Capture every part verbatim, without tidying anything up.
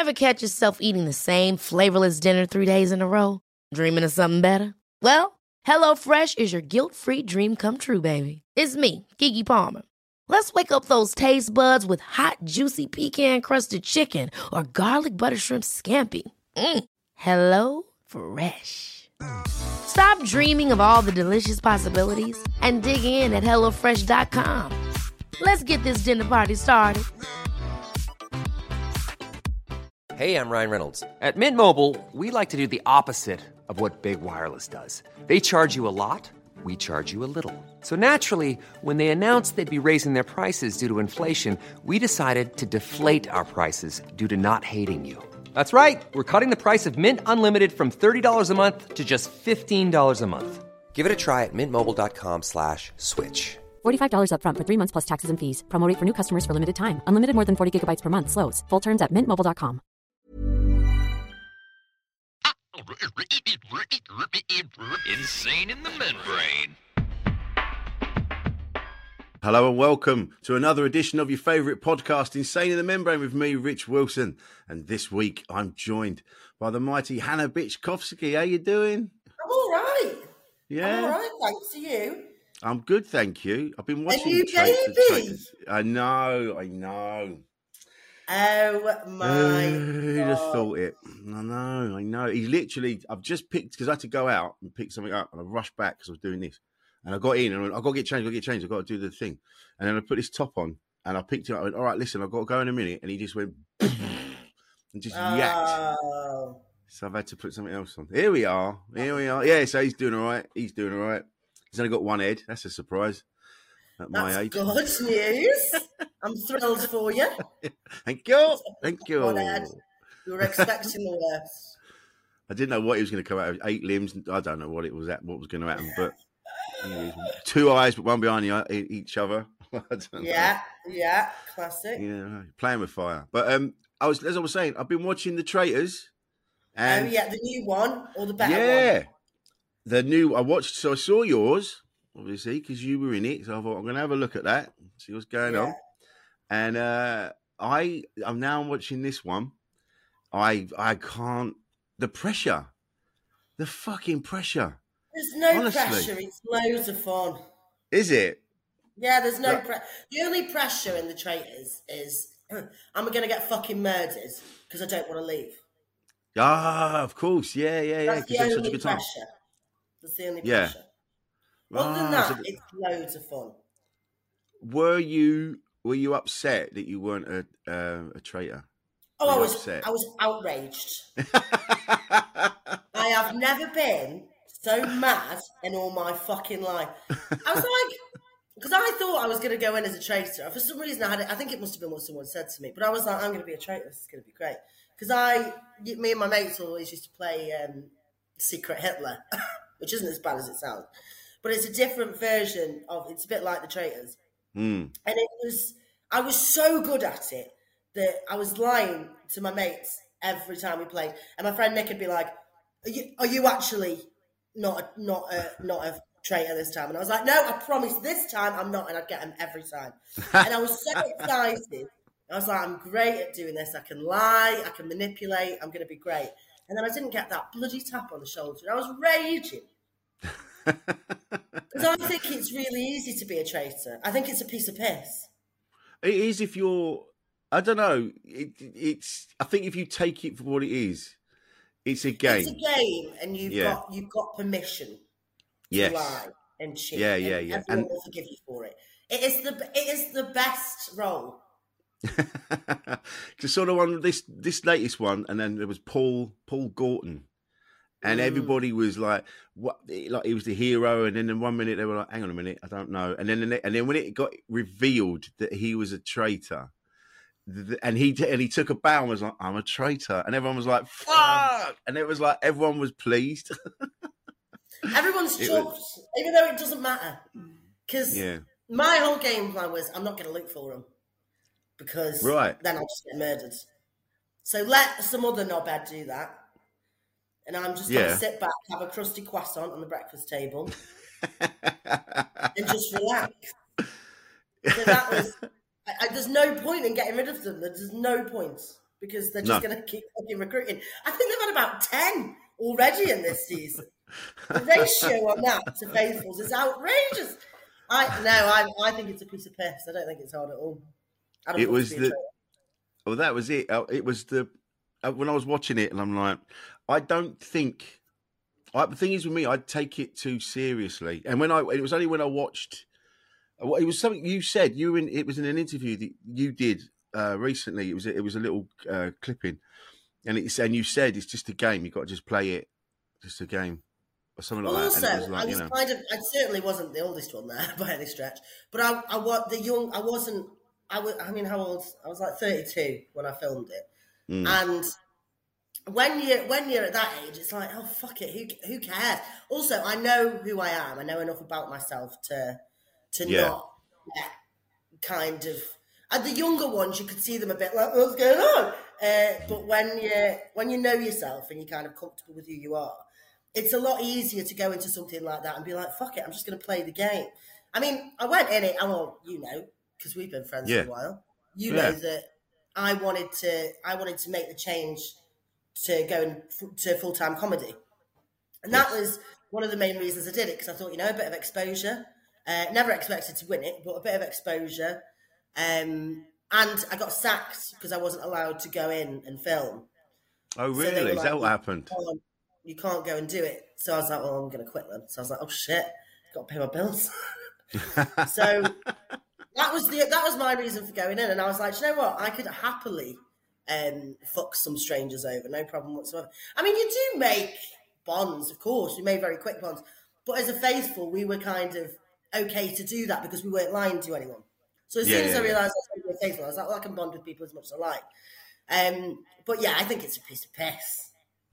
Ever catch yourself eating the same flavorless dinner three days in a row? Dreaming of something better? Well, HelloFresh is your guilt-free dream come true, baby. It's me, Keke Palmer. Let's wake up those taste buds with hot, juicy pecan-crusted chicken or garlic butter shrimp scampi. Mm. Hello Fresh. Stop dreaming of all the delicious possibilities and dig in at hello fresh dot com. Let's get this dinner party started. Hey, I'm Ryan Reynolds. At Mint Mobile, we like to do the opposite of what Big Wireless does. They charge you a lot, we charge you a little. So naturally, when they announced they'd be raising their prices due to inflation, we decided to deflate our prices due to not hating you. That's right. We're cutting the price of Mint Unlimited from thirty dollars a month to just fifteen dollars a month. Give it a try at mintmobile.com slash switch. forty-five dollars up front for three months plus taxes and fees. Promo rate for new customers for limited time. Unlimited more than forty gigabytes per month. Slows full terms at mint mobile dot com. Insane in the Membrane. Hello and welcome to another edition of your favourite podcast, Insane in the Membrane, with me, Rich Wilson. And this week I'm joined by the mighty Hannah Bitchkovsky. How you doing? I'm all right. Yeah? I'm all right, thanks to you. I'm good, thank you. I've been watching A new Traitors, baby. Traitors. I know, I know. Oh, my Who'd have God. thought it? I know, I know. He literally, I've just picked, because I had to go out and pick something up, and I rushed back because I was doing this. And I got in, and I went, I've got to get changed, I've got to get changed, I've got to do the thing. And then I put this top on, and I picked it up, I went, all right, listen, I've got to go in a minute. And he just went, and just yacked. Oh. So I've had to put something else on. Here we are, here we are. Yeah, so he's doing all right, he's doing all right. He's only got one head, that's a surprise at my That's age. good news. I'm thrilled for you. Thank you, thank you. One head. You were expecting the worst. I didn't know what he was going to come out with. Eight limbs. I don't know what it was at, what was going to happen, but yeah, two eyes, but one behind the, each other. I don't know. Yeah, yeah, classic. Yeah, playing with fire. But um, I was, as I was saying, I've been watching The Traitors. And oh, yeah, the new one or the better yeah, one? the new. I watched, so I saw yours, obviously, because you were in it. So I thought I'm going to have a look at that, see what's going Yeah. on. And uh, I, I'm now watching this one. I, I can't. The pressure, the fucking pressure. There's no Honestly. pressure. It's loads of fun. Is it? Yeah, there's no Yeah. pressure. The only pressure in the Traitors is I'm going to get fucking murdered because I don't want to leave. Ah, of course. Yeah, yeah, yeah. That's Because the it's such a only good time. pressure. That's the only Yeah. pressure. Other than Ah, that, so th- it's loads of fun. were you were you upset that you weren't a uh, a traitor? Oh, Were I you was upset? I was outraged. I have never been so mad in all my fucking life. I was like, because I thought I was going to go in as a traitor. For some reason, I had it. I think it must have been what someone said to me. But I was like, I'm going to be a traitor. This is going to be great. Because I, me and my mates always used to play um, Secret Hitler, which isn't as bad as it sounds. But it's a different version of. It's a bit like the Traitors. Mm. And it was, I was so good at it that I was lying to my mates every time we played. And my friend Nick would be like, "Are you, are you actually not a, not a, not a traitor this time?" And I was like, "No, I promise this time I'm not." And I'd get him every time. And I was so excited. I was like, "I'm great at doing this. I can lie. I can manipulate. I'm going to be great." And then I didn't get that bloody tap on the shoulder. And I was raging. Because I think it's really easy to be a traitor. I think it's a piece of piss. It is if you're. I don't know. It, it's. I think if you take it for what it is, it's a game. It's a game, and you've Yeah. got you've got permission to Yes. lie and cheat. Yeah, yeah, and yeah. Everyone And- will forgive you for it. It is the it is the best role. Because sort of on this this latest one, and then there was Paul Paul Gorton, and Mm. everybody was like, "What?" Like he was the hero, and then in one minute they were like, "Hang on a minute, I don't know," and then the ne- and then when it got revealed that he was a traitor, th- and he t- and he took a bow and was like, "I'm a traitor," and everyone was like, "Fuck!" and it was like everyone was pleased. Everyone's It chuffed, was- even though it doesn't matter. Because Yeah, my whole game plan was, I'm not going to look for him because Right. then I'll just get murdered. So let some other knobhead do that, and I'm just going Yeah. to sit back, have a crusty croissant on the breakfast table, and just relax. So that was. I, I, there's no point in getting rid of them. There's no point because they're just No. going to keep fucking recruiting. I think they've had about ten already in this season. The ratio on that to faithfuls is outrageous. I no, I I think it's a piece of piss. I don't think it's hard at all. I don't It want was to be a the. traitor. Well, that was it. Uh, It was the uh, when I was watching it, and I'm like, I don't think. I, the thing is with me, I take it too seriously. And when I, it was only when I watched. uh, It was something you said. You were in. It was in an interview that you did uh, recently. It was. a- It was a little uh, clipping, and it's and you said it's just a game. You got to just play it, just a game, or something like Well, that. also, And it was like, I was you know, kind of. I certainly wasn't the oldest one there by any stretch, but I, I was the young. I wasn't. I was. I mean, how old? I was like thirty-two when I filmed it, Mm. and when you when you're at that age, it's like, oh fuck it, who who cares? Also, I know who I am. I know enough about myself to to Yeah. not get kind of. And the younger ones, you could see them a bit like, what's going on? Uh, but when you when you know yourself and you're kind of comfortable with who you are, it's a lot easier to go into something like that and be like, fuck it, I'm just going to play the game. I mean, I went in it, and well, you know, because we've been friends Yeah. for a while. You Yeah. know that I wanted to I wanted to make the change to go in, to full time comedy, and that Yes. was one of the main reasons I did it, because I thought, you know, a bit of exposure. Uh, never expected to win it, but a bit of exposure. Um, and I got sacked because I wasn't allowed to go in and film. Oh, So they really? were Is like, that what "You happened? can't- You can't go and do it. So I was like, well, I'm going to quit then. So I was like, oh shit, got to pay my bills. So that was the that was my reason for going in, and I was like, you know what, I could happily um, fuck some strangers over, no problem whatsoever. I mean, you do make bonds, of course, you made very quick bonds, but as a faithful, we were kind of okay to do that because we weren't lying to anyone. So as Yeah, soon as yeah, I yeah. realised I was being faithful, I was like, well, I can bond with people as much as I like. Um, but yeah, I think it's a piece of piss.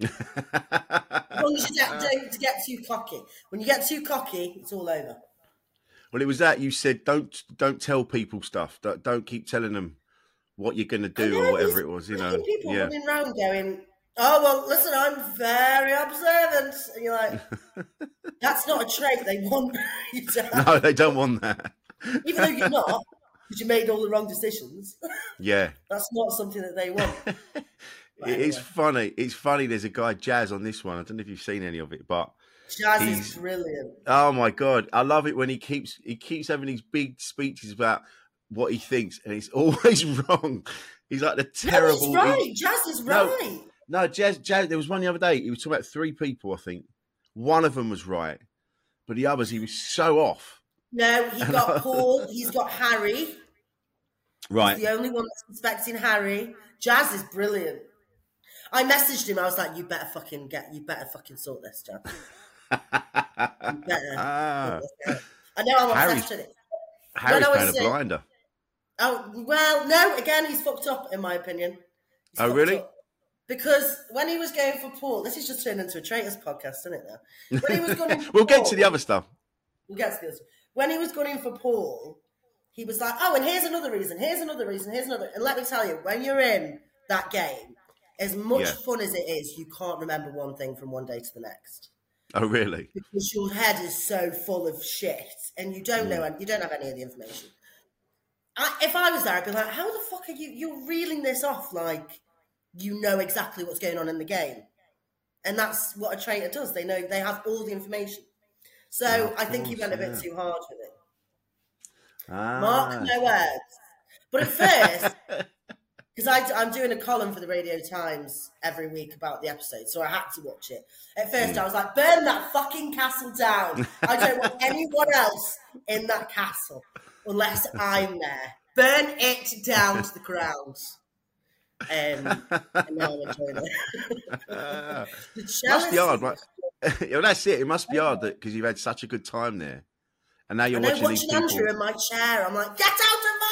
As long as you don't, don't get too cocky. When you get too cocky, it's all over. Well, it was that you said don't don't tell people stuff. Don't, don't keep telling them what you're going to I do know, or whatever these it was. You fucking know, people yeah. running around going, oh, well, listen, I'm very observant. And you're like, that's not a trait they want you to have. No, they don't want that. Even though you're not, because you made all the wrong decisions. Yeah, That's not something that they want. But it is anyway. funny. It's funny. There's a guy Jazz on this one. I don't know if you've seen any of it, but Jazz he's- is brilliant. oh my god, I love it when he keeps he keeps having these big speeches about what he thinks, and it's always wrong. He's like the terrible. No, he's he- right. Jazz is No. right. No, Jazz, Jazz. There was one the other day. He was talking about three people. I think one of them was right, but the others he was so off. No, he got Paul. He's got Harry. Right. He's the only one that's suspecting Harry. Jazz is brilliant. I messaged him. I was like, "You better fucking get. You better fucking sort this, Jazz. You better." Ah. sort this out." I know I'm Harry's- obsessed with it. Harry's When I playing a was, uh, blinder. Oh well, no. Again, he's fucked up in my opinion. He's Oh, fucked really? up. Because when he was going for Paul, this is just turned into a traitors podcast, isn't it? Now, when he was going, for We'll get Paul- to the other stuff. We'll get to the other. When he was going in for Paul, he was like, "Oh, and here's another reason. Here's another reason. Here's another." And let me tell you, when you're in that game, as much Yeah. fun as it is, you can't remember one thing from one day to the next Oh, really? because your head is so full of shit, and you don't Mm. know, you don't have any of the information. I, if I was there, I'd be like, "How the fuck are you? You're reeling this off like you know exactly what's going on in the game." And that's what a traitor does. They know, they have all the information. So Of I think he course, went a bit yeah. too hard with it. Ah. Mark my words. But at first, because I'm doing a column for the Radio Times every week about the episode, so I had to watch it. At first, Hmm. I was like, burn that fucking castle down. I don't want anyone else in that castle unless I'm there. Burn it down to the ground. Um, and now I'm enjoying it. Ah. The Must jealousy. be hard, right? Yeah, that's it. It must be hard that because you've had such a good time there, and now I you're know, watching these watching people. Andrew in my chair, I'm like, get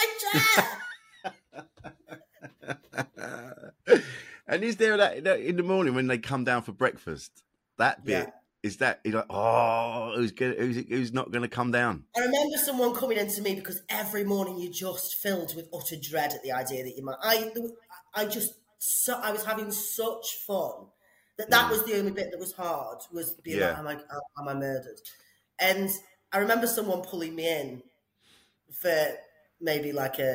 out of my chair! And is there that that in the morning when they come down for breakfast? That bit Yeah. is that you're like, oh, who's gonna, who's who's not going to come down? I remember someone coming into me because every morning you're just filled with utter dread at the idea that you might. I, I just, so, I was having such fun that that was the only bit that was hard. Was being Yeah. like, am I, am I murdered? And I remember someone pulling me in for maybe like a,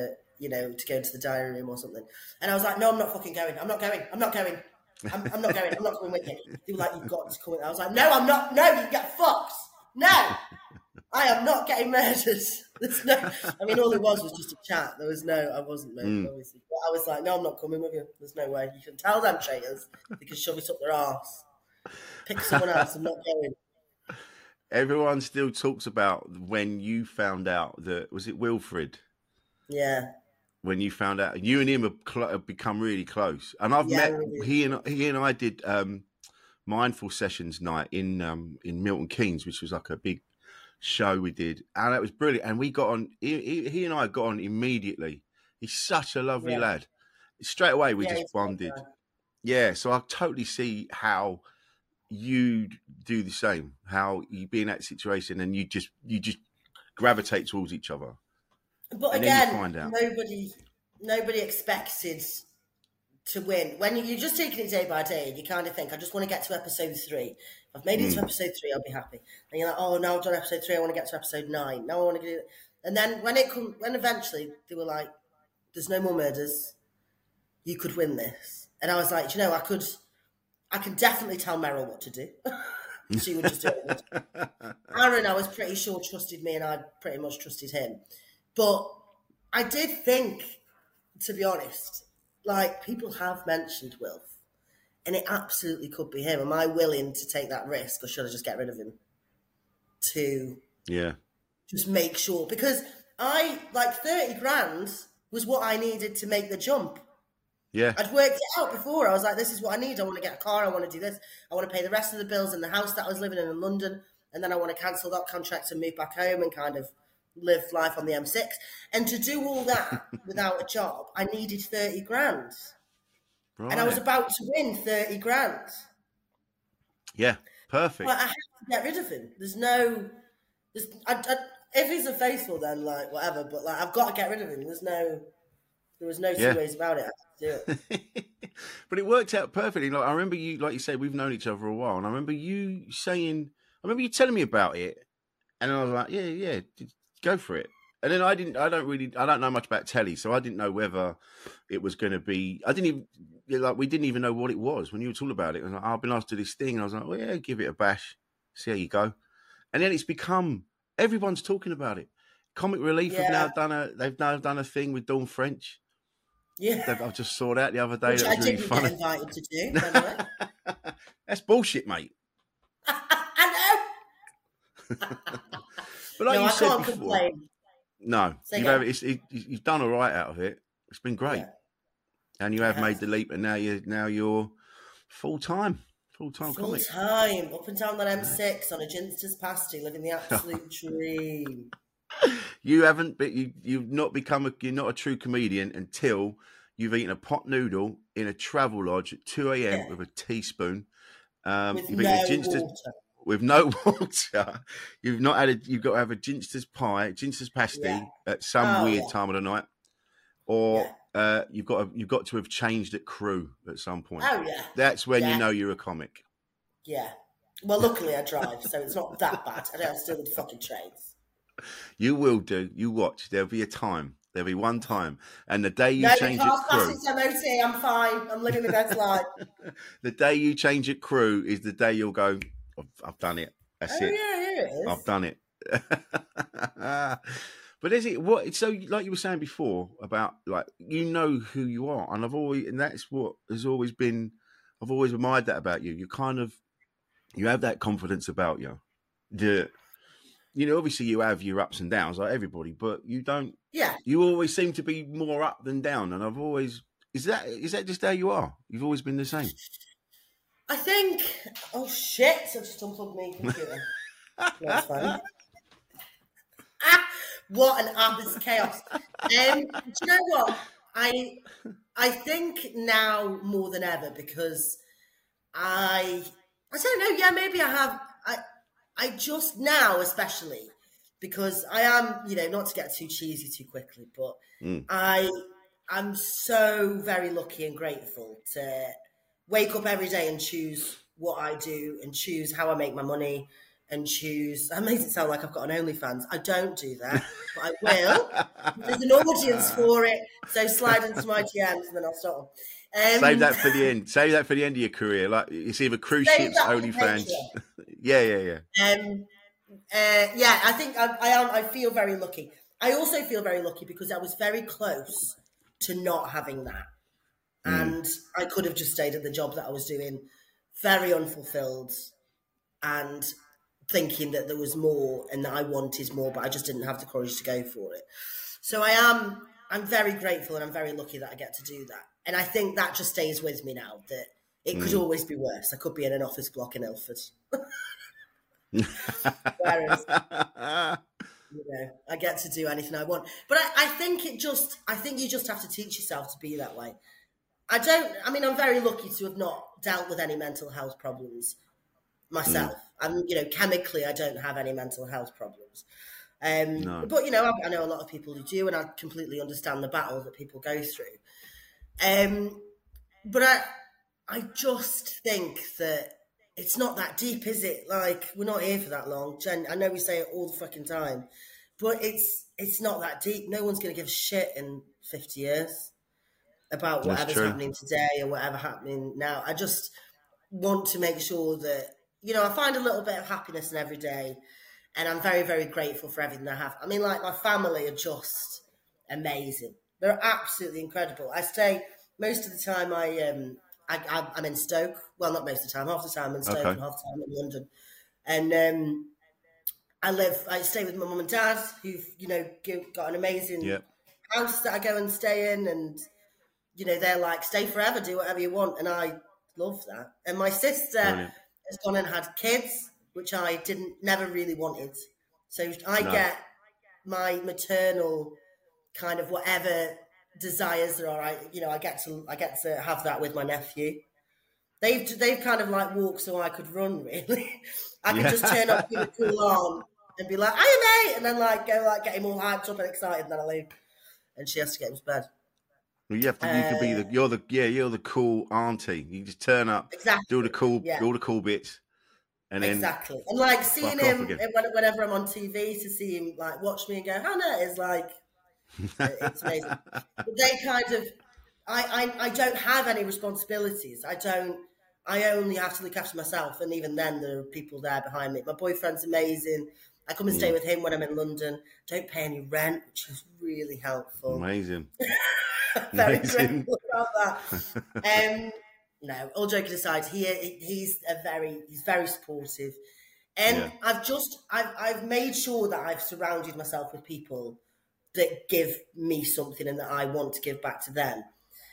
you know, to go into the diary room or something. And I was like, no, I'm not fucking going. I'm not going. I'm not going. I'm, I'm not going. I'm not coming with you. They were like, you've got to come with. I was like, no, I'm not. No, you get fucked. No, I am not getting murdered. There's no. I mean, all it was was just a chat. There was no. I wasn't murdered, mm. obviously. But I was like, no, I'm not coming with you. There's no way. You can tell them traitors. They can shove it up their arse. Pick someone else. I'm not going. Everyone still talks about when you found out that, was it Wilfred? Yeah. When you found out, you and him have, cl- have become really close. And I've yeah, met, really. he and he and I did um, Mindful Sessions night in um, in Milton Keynes, which was like a big show we did. And that was brilliant. And we got on, he, he and I got on immediately. He's such a lovely yeah. lad. Straight away, we yeah, just bonded. Yeah, so I totally see how you do the same, how you be in that situation and you just you just gravitate towards each other. But and again, then you find out. nobody nobody expected to win. When you're just taking it day by day, you kind of think, I just want to get to episode three. If I've made it mm. to episode three, I'll be happy. And you're like, oh, now I've done episode three, I want to get to episode nine. Now I want to get it. And then when it come, when eventually they were like, there's no more murders, you could win this. And I was like, you know, I could, I can definitely tell Meryl what to do. She would just do it. Aaron, I was pretty sure, trusted me and I pretty much trusted him. But I did think, to be honest, like, people have mentioned Wilf, and it absolutely could be him. Am I willing to take that risk, or should I just get rid of him? To yeah, just make sure. Because I, like, thirty grand was what I needed to make the jump. Yeah. I'd worked it out before. I was like, this is what I need. I want to get a car. I want to do this. I want to pay the rest of the bills in the house that I was living in in London. And then I want to cancel that contract and move back home and kind of live life on the M six. And to do all that without a job, I needed thirty grand. Right. And I was about to win thirty grand. Yeah, perfect. But I have to get rid of him. There's no... There's, I, I, if he's a faithful, then, like, whatever. But, like, I've got to get rid of him. There's no... There was no two yeah. ways about it. I had to do it. But it worked out perfectly. Like, I remember you, like you said, we've known each other a while. And I remember you saying... I remember you telling me about it. And I was like, yeah, yeah, go for it. And then I didn't, I don't really, I don't know much about telly, so I didn't know whether it was going to be, I didn't even, like, we didn't even know what it was when you were talking about it. I was like, oh, I've been asked to do this thing. And I was like, well, yeah, give it a bash, see how you go. And then it's become, everyone's talking about it. Comic Relief yeah. have now done a, they've now done a thing with Dawn French. Yeah. I just saw that the other day. Which that was I really didn't funny. get invited to do, by the way. That's bullshit, mate. I know. But like no, you I said can't before, complain. No, you've, have, it's, it, you've done all right out of it. It's been great, Yeah. and you have made the leap, and now you now you're full time, full time Full comic. time, up and down that M six on a Ginster's pasty, living the absolute dream. You haven't, but you you've not become a you're not a true comedian until you've eaten a pot noodle in a travel lodge at two a.m. Yeah. with a teaspoon. Um, With you've no eaten a Ginster's water. with no water. You've not had a, you've got to have a Ginster's pie, Ginster's pasty Yeah. at some Oh, weird yeah. time of the night, or Yeah. uh, you've got to, you've got to have changed at crew at some point. Oh, yeah. That's when Yeah. you know you're a comic. Yeah. Well, luckily I drive, so it's not that bad. I don't have to deal with the fucking trains. You will do. You watch. There'll be a time. There'll be one time, and the day you no, change the at car's crew, passing to M O T. I'm fine. I'm living the best life. the day you change at crew is the day you'll go, I've, I've done it. That's Oh, it. yeah, here it is. I've done it. But is it what? So, like you were saying before about, like, you know who you are, and I've always, and that's what has always been. I've always admired that about you. You kind of, you have that confidence about you. The, you know, obviously you have your ups and downs like everybody, but you don't. Yeah. You always seem to be more up than down, and I've always is that is that just how you are? You've always been the same. I think. Oh shit! I just unplugged my computer. That's fine. Ah, what an abyss chaos. Um, do you know what? I I think now more than ever because I I don't know. Yeah, maybe I have. I I just now especially because I am, you know, not to get too cheesy too quickly, but Mm. I I'm so very lucky and grateful to wake up every day and choose what I do and choose how I make my money and choose. That makes it sound like I've got an OnlyFans. I don't do that, but I will. There's an audience for it, so slide into my D Ms and then I'll stop. Um, Save that for the end. Save that for the end of your career. Like it's either cruise ships, OnlyFans. yeah, yeah, yeah. Um, uh, yeah, I think I, I am. I feel very lucky. I also feel very lucky because I was very close to not having that, mm. and I could have just stayed at the job that I was doing, very unfulfilled, and thinking that there was more and that I wanted more, but I just didn't have the courage to go for it. So I am. I'm very grateful and I'm very lucky that I get to do that. And I think that just stays with me now, that it could mm. always be worse. I could be in an office block in Ilford. Whereas, you know, I get to do anything I want. But I, I think it just, I think you just have to teach yourself to be that way. I don't, I mean, I'm very lucky to have not dealt with any mental health problems myself. Mm. And, you know, chemically, I don't have any mental health problems. Um, no. But, you know, I, I know a lot of people who do, and I completely understand the battle that people go through. Um, but I, I just think that it's not that deep, is it? Like, we're not here for that long. Jen, I know we say it all the fucking time, but it's it's not that deep. No one's going to give a shit in fifty years about whatever's happening today or whatever happening now. I just want to make sure that, you know, I find a little bit of happiness in every day. And I'm very, very grateful for everything I have. I mean, like, my family are just amazing. They're absolutely incredible. I stay, most of the time, I, um, I, I'm in Stoke. Well, not most of the time. Half the time I'm in Stoke okay. and half the time I'm in London. And um, I live, I stay with my mum and dad, who've, you know, got an amazing yep. house that I go and stay in. And, you know, they're like, stay forever, do whatever you want. And I love that. And my sister Brilliant. has gone and had kids, which I didn't, never really wanted. So I no. get my maternal kind of whatever desires there are. I, you know, I get to, I get to have that with my nephew. They've, they've kind of like walked so I could run. Really, I could yeah. just turn up, give a cool arm, and be like, "Hiya, mate," and then like go like get him all hyped up and excited, and then I leave, and she has to get him to bed. Well, you have to. You uh, could be the. You're the. Yeah, you're the cool auntie. You just turn up, exactly. do all the cool, yeah. do all the cool bits. And exactly, and like seeing him whenever I'm on T V, to see him like watch me and go, Hannah, is like, it's amazing. But they kind of, I, I, I don't have any responsibilities. I don't, I only have to look after myself, and even then, there are people there behind me. My boyfriend's amazing. I come and stay mm. with him when I'm in London. Don't pay any rent, which is really helpful. Amazing. Very amazing. Grateful about that. Um, No, all joking aside, he he's a very he's very supportive, and yeah. I've just I've I've made sure that I've surrounded myself with people that give me something and that I want to give back to them,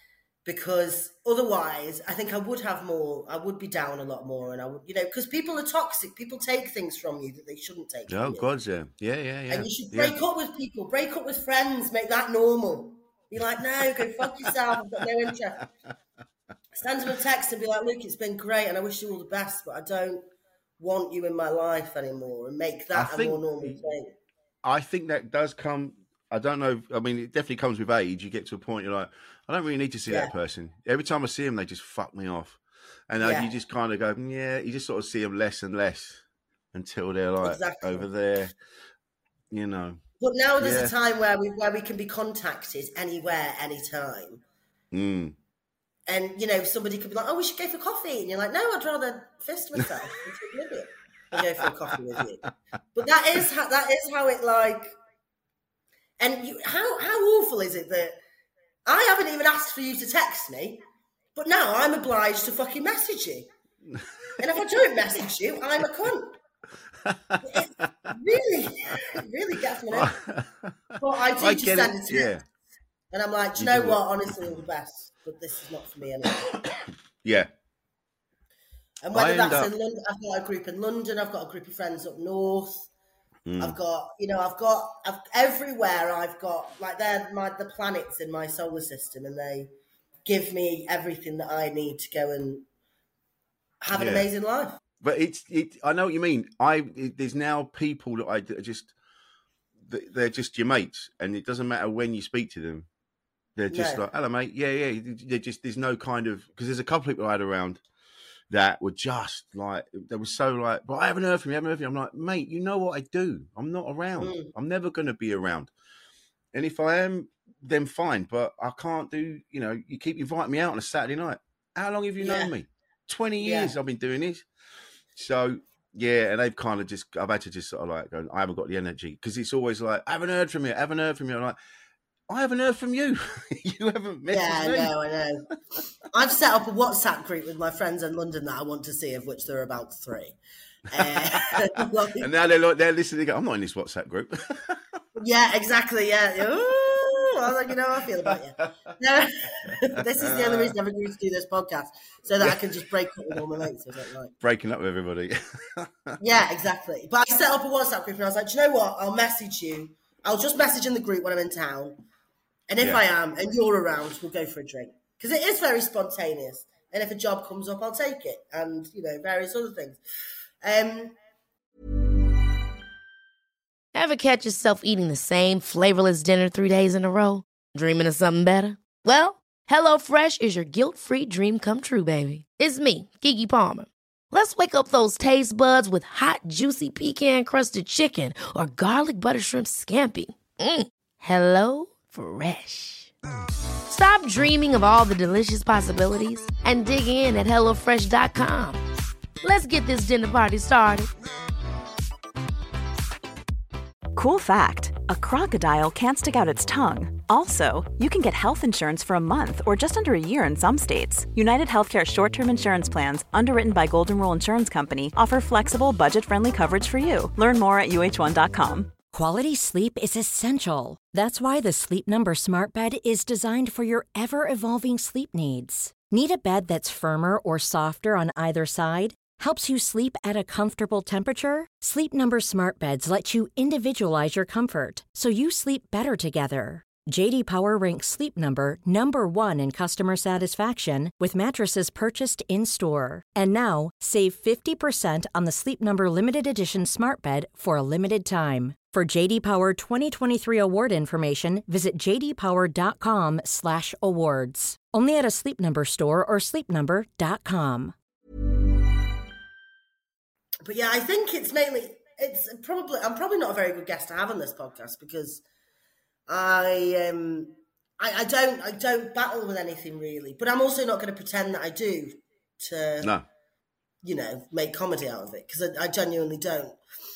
because otherwise I think I would have more. I would be down a lot more, and I would, you know, because people are toxic. People take things from you that they shouldn't take. Oh from you. God, yeah, yeah, yeah, yeah. And you should break yeah. up with people, break up with friends, make that normal. Be like, no, go fuck yourself. I've got no interest. Send him a text and be like, look, it's been great and I wish you all the best, but I don't want you in my life anymore, and make that I a think, more normal thing. I think that does come, I don't know, I mean, it definitely comes with age. You get to a point, you're like, I don't really need to see yeah. that person. Every time I see them, they just fuck me off. And uh, yeah. you just kind of go, yeah, you just sort of see them less and less until they're like exactly. over there, you know. But now there's yeah. a time where we where we can be contacted anywhere, anytime. Mm. And, you know, somebody could be like, oh, we should go for coffee. And you're like, no, I'd rather fist myself and go for a coffee with you. But that is how, that is how it, like... And you, how, how awful is it that I haven't even asked for you to text me, but now I'm obliged to fucking message you. And if I don't message you, I'm a cunt. It really, it really gets me now. But I do I just send it, it to yeah. you. And I'm like, do you, you know what? It. Honestly, all the best. But this is not for me anymore. Yeah. And whether that's up... in London, I've got a group in London, I've got a group of friends up north. Mm. I've got, you know, I've got I've, everywhere I've got, like, they're my, the planets in my solar system, and they give me everything that I need to go and have an yeah. amazing life. But it's, it, I know what you mean. I it, There's now people that I just, they're just your mates, and it doesn't matter when you speak to them. They're just no. like, hello, mate. Yeah, yeah. They're just, there's no kind of, because there's a couple of people I had around, that were just like, they were so like, but I haven't heard from you, I haven't heard from you. I'm like, mate, you know what I do. I'm not around. Mm. I'm never going to be around. And if I am, then fine. But I can't do, you know, you keep inviting me out on a Saturday night. How long have you yeah. known me? twenty years yeah. I've been doing this. So, yeah, and they've kind of just, I've had to just sort of like go, I haven't got the energy. Because it's always like, I haven't heard from you, I haven't heard from you. I'm like, I haven't heard from you. You haven't messaged yeah, me. Yeah, I know, I know. I've set up a WhatsApp group with my friends in London that I want to see, of which there are about three. Uh, like, and now they're like, they're listening, they go, I'm not in this WhatsApp group. Yeah, exactly, yeah. Ooh, I was like, you know how I feel about you. No, this is the only reason I've agreed to do this podcast, so that I can just break up with all my mates. I was like, breaking up with everybody. Yeah, exactly. But I set up a WhatsApp group and I was like, do you know what? I'll message you. I'll just message in the group when I'm in town. And if yeah. I am, and you're around, we'll go for a drink. Because it is very spontaneous. And if a job comes up, I'll take it. And, you know, various other things. Um, Ever catch yourself eating the same flavorless dinner three days in a row? Dreaming of something better? Well, HelloFresh is your guilt-free dream come true, baby. It's me, Keke Palmer. Let's wake up those taste buds with hot, juicy pecan-crusted chicken or garlic butter shrimp scampi. Mm. Hello Fresh. Stop dreaming of all the delicious possibilities and dig in at hello fresh dot com. Let's get this dinner party started. Cool fact, a crocodile can't stick out its tongue. Also, you can get health insurance for a month or just under a year in some states. United Healthcare short-term insurance plans, underwritten by Golden Rule Insurance Company, offer flexible, budget-friendly coverage for you. Learn more at U H one dot com. Quality sleep is essential. That's why the Sleep Number Smart Bed is designed for your ever-evolving sleep needs. Need a bed that's firmer or softer on either side? Helps you sleep at a comfortable temperature? Sleep Number Smart Beds let you individualize your comfort, so you sleep better together. J D Power ranks Sleep Number number one in customer satisfaction with mattresses purchased in-store. And now, save fifty percent on the Sleep Number Limited Edition Smart Bed for a limited time. For J D Power twenty twenty-three award information, visit j d power dot com slash awards. Only at a Sleep Number store or sleep number dot com. But yeah, I think it's mainly, it's probably, I'm probably not a very good guest to have on this podcast because I, um, I, I don't, I don't battle with anything really, but I'm also not going to pretend that I do to, no. you know, make comedy out of it because I, I genuinely don't.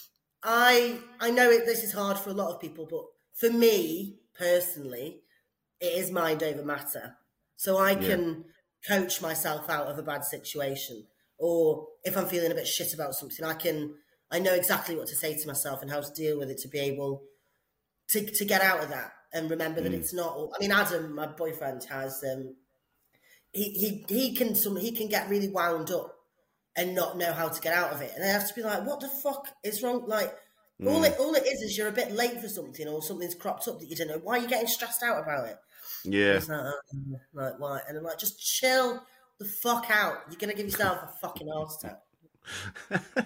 I, I know it, this is hard for a lot of people, but for me personally, it is mind over matter. So I can yeah. coach myself out of a bad situation. Or if I'm feeling a bit shit about something, I can, I know exactly what to say to myself and how to deal with it to be able to to get out of that and remember mm. that it's not. I mean, Adam, my boyfriend, has um, he he he can some he can get really wound up and not know how to get out of it, and I have to be like, what the fuck is wrong? Like mm. all it all it is is you're a bit late for something or something's cropped up that you don't know. Why are you getting stressed out about it? Yeah, like, oh, like why? And I'm like, just chill the fuck out. You're gonna give yourself a fucking heart attack.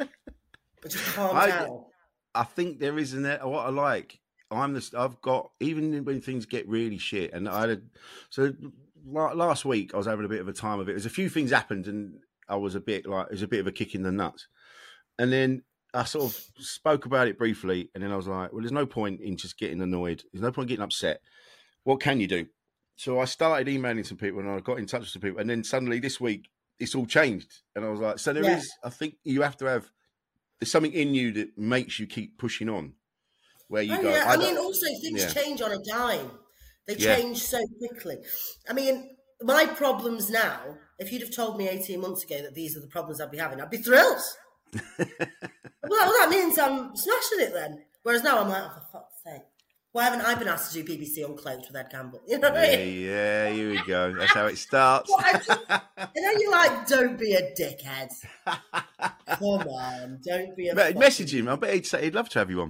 But just calm I, down. I think there is an what I like. I'm the I've got even when things get really shit, and I had a, so last week I was having a bit of a time of it. There's a few things happened, and I was a bit like it was a bit of a kick in the nuts, and then I sort of spoke about it briefly, and then I was like, well, there's no point in just getting annoyed. There's no point in getting upset. What can you do? So I started emailing some people and I got in touch with some people. And then suddenly this week, it's all changed. And I was like, so there yeah. is, I think you have to have, there's something in you that makes you keep pushing on. Where you oh, go. Yeah. I, I mean, also things yeah. change on a dime. They yeah. change so quickly. I mean, my problems now, if you'd have told me eighteen months ago that these are the problems I'd be having, I'd be thrilled. well, well, that means I'm smashing it then. Whereas now I'm like, oh, for fuck's sake. Why haven't I been asked to do B B C Uncloaked with Ed Campbell? You know what yeah, I mean? Yeah, here we go. That's how it starts. Well, just, you know, you're like, don't be a dickhead. Come on, don't be a But message him. I bet he'd say he'd love to have you on.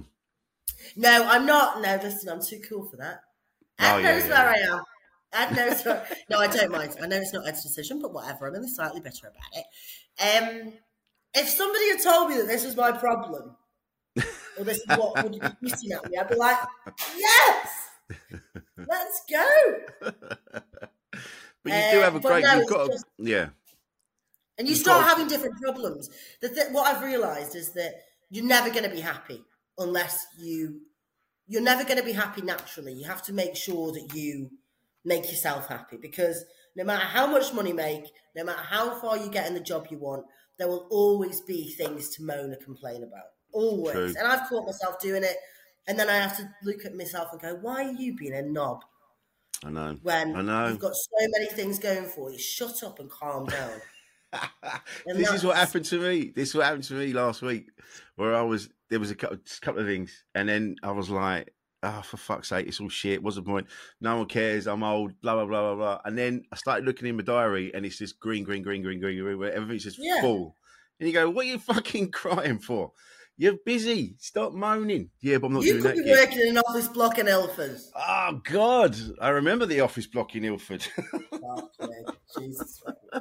No, I'm not. No, listen, I'm too cool for that. Ed oh, yeah, knows yeah, where yeah. I am. Ed knows where... No, I don't mind. I know it's not Ed's decision, but whatever. I'm only slightly bitter about it. Um, if somebody had told me that this was my problem, or this is what would be eating at me, I'd be like, yes! Let's go. But you do have a uh, great. no, You've got, a, just, yeah. And you You've start got to- having different problems. The th- what I've realised is that you're never going to be happy unless you, you're never going to be happy naturally. You have to make sure that you make yourself happy, because no matter how much money you make, no matter how far you get in the job you want, there will always be things to moan or complain about. Always. True. And I've caught myself doing it. And then I have to look at myself and go, why are you being a knob? I know. When I know. you've got so many things going for you. Shut up and calm down. And This is what that's- happened to me. This is what happened to me last week, where I was, there was a couple, couple of things, and then I was like, oh, for fuck's sake, it's all shit. What's the point? No one cares. I'm old, blah, blah, blah, blah, blah. And then I started looking in my diary, and it's just green, green, green, green, green, green, where everything's just Yeah. full. And you go, what are you fucking crying for? You're busy. Stop moaning. Yeah, but I'm not You doing could that be yet. working in an office block in Ilford. Oh, God. I remember the office block in Ilford. Fuck me. Jesus.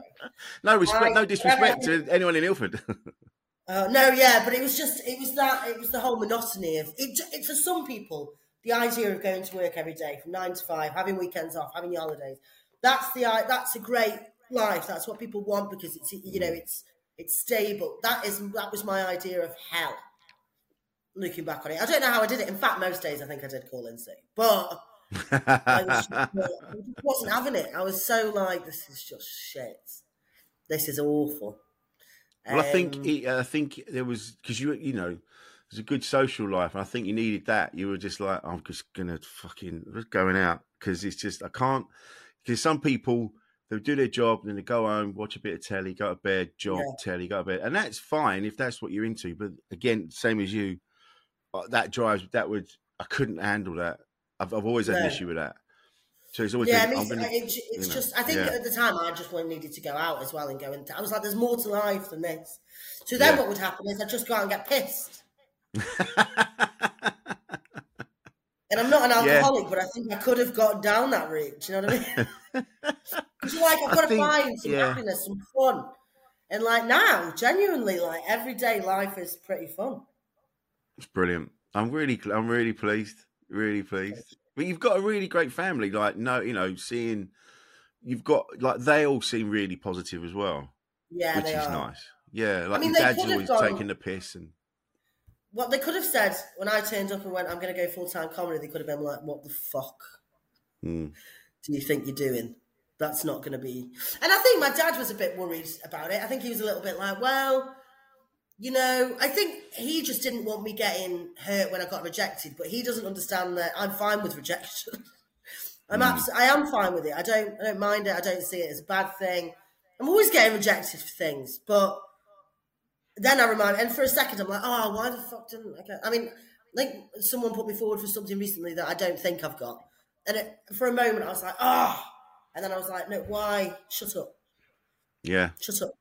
no respect, no Right. disrespect to anyone in Ilford. Uh, no, yeah, but it was just, it was that, it was the whole monotony of, it, it, for some people, the idea of going to work every day from nine to five, having weekends off, having your holidays, that's the, that's a great life. That's what people want, because it's, you know, it's, it's stable. That is, that was my idea of hell. Looking back on it, I don't know how I did it. In fact, most days I think I did call in sick, but I, was just, I just wasn't having it. I was so like, this is just shit. This is awful. Well, I think Um, it, I think there was, because you you know, there's a good social life, and I think you needed that. You were just like, I'm just gonna fucking just going out, because it's just I can't. Because some people, they'll do their job, then they go home, watch a bit of telly, go to bed, job, Yeah. telly, go to bed, and that's fine if that's what you're into. But again, same as you, uh, that drives that would I couldn't handle that. I've I've always had an No. issue with that. So it's always Yeah, I been, mean, I'm gonna, it, it's you know, just, I think yeah. at the time I just wanted needed to go out as well and go into, I was like, there's more to life than this. So then Yeah. what would happen is I'd just go out and get pissed. And I'm not an Yeah. alcoholic, but I think I could have got down that route. Do you know what I mean? Because you're like, I've got to think- find some yeah. happiness, some fun. And like now, genuinely, like everyday life is pretty fun. It's brilliant. I'm really, I'm really pleased. Really pleased. But you've got a really great family. Like, no, you know, seeing you've got like they all seem really positive as well, Yeah, which they is are. nice. Yeah, like mean, your they dad's could have always gone- taking the piss, and What they could have said when I turned up and went, I'm going to go full-time comedy, they could have been like, what the fuck mm, do you think you're doing? That's not going to be... And I think my dad was a bit worried about it. I think he was a little bit like, well, you know, I think he just didn't want me getting hurt when I got rejected, but he doesn't understand that I'm fine with rejection. I'm Mm. abs- I am fine with it. I don't, I don't mind it. I don't see it as a bad thing. I'm always getting rejected for things, but then I remind, and for a second I'm like, oh, why the fuck didn't I get? I mean, like someone put me forward for something recently that I don't think I've got, and it, for a moment I was like, oh, and then I was like, no, why? Shut up, yeah. shut up.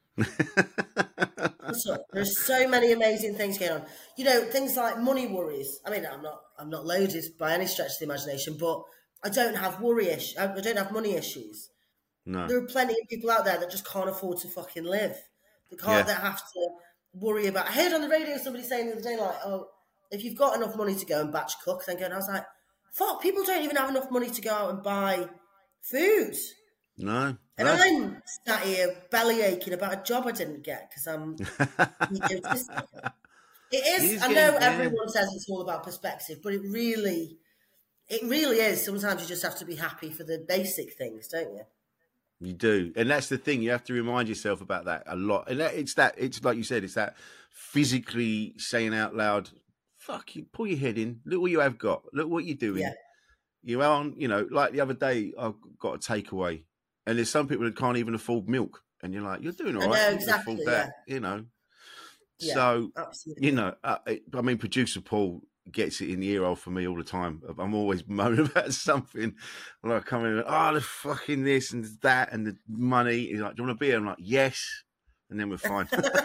Shut up. There's so many amazing things going on. You know, things like money worries. I mean, I'm not, I'm not loaded by any stretch of the imagination, but I don't have worry issues. I don't have money issues. No, There are plenty of people out there that just can't afford to fucking live. They can't. Yeah. They have to worry about. I heard on the radio somebody saying the other day, like, "Oh, if you've got enough money to go and batch cook, then go." And I was like, "Fuck! People don't even have enough money to go out and buy food." no. And no. I'm sat here belly aching about a job I didn't get because I'm egotistic. It is. It is I know getting- yeah. everyone says it's all about perspective, but it really, it really is. Sometimes you just have to be happy for the basic things, don't you? You do, and that's the thing. You have to remind yourself about that a lot. And that, it's that. It's like you said. It's that physically saying out loud, "Fuck you! Pull your head in. Look what you have got. Look what you're doing. Yeah. You're on. You know, like the other day, I got a takeaway, and there's some people that can't even afford milk, and you're like, you're doing all I right. know, You can exactly, afford that. You know. Yeah, So absolutely. you know, uh, it, I mean, producer Paul gets it in the ear hole for me all the time. I'm always moaning about something. Like coming, in, oh, the fucking this and that and the money. He's like, do you want a beer? I'm like, yes. And then we're fine.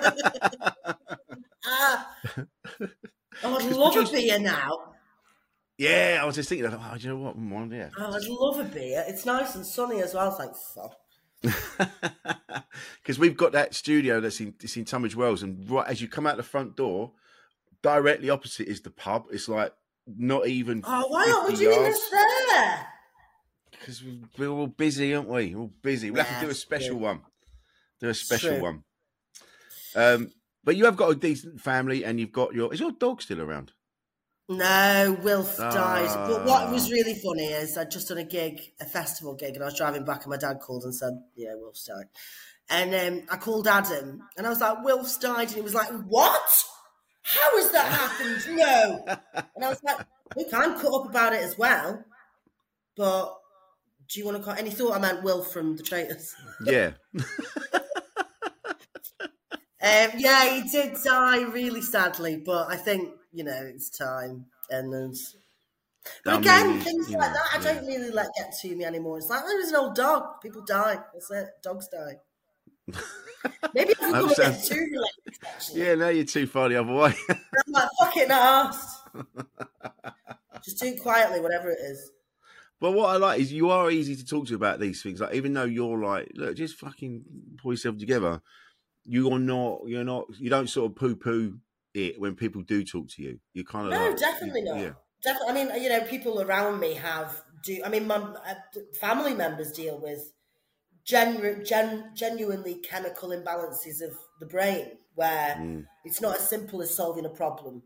Ah, I would 'Cause love produce- a beer now. Yeah, I was just thinking, oh, do you know what? Mm, yeah. Oh, I'd love a beer. It's nice and sunny as well, thank fuck. Because we've got that studio that's in, it's in Tunbridge Wells, and right as you come out the front door, directly opposite is the pub. It's like not even. Oh, why aren't we fifty doing yards. this there? Because we're all busy, aren't we? We're all busy. We'll have to do a Yes, special yeah. one. They're a special True. one. Um, but you have got a decent family, and you've got your. Is your dog still around? No, Wilf died. But what was Ah. really funny is I'd just done a gig, a festival gig, and I was driving back, and my dad called and said, "Yeah, Wilf's died." And um, I called Adam, and I was like, "Wilf's died," and he was like, "What? How has that happened? No." And I was like, "Look, I'm cut up about it as well, but do you want to call?" And he thought I meant Wilf from The Traitors. Yeah. Um, yeah, he did die really sadly, but I think, you know, it's time. And there's... But I again, mean, things you like know, that, I yeah. don't really let get to me anymore. It's like, oh, there's an old dog. People die. That's it. Dogs die. Maybe I've become a bit sounds- too relaxed, actually. Yeah, now you're too far the other way. I'm like, fuck it, not asked. Just do it quietly, whatever it is. But what I like is you are easy to talk to about these things. Like, even though you're like, look, just fucking pull yourself together. You're not, you're not, you don't sort of poo-poo it when people do talk to you. You kind of No, like, definitely not. Yeah. Definitely. I mean, you know, people around me have do. I mean, my uh, family members deal with genu- gen- genuinely chemical imbalances of the brain, where Mm. it's not as simple as solving a problem.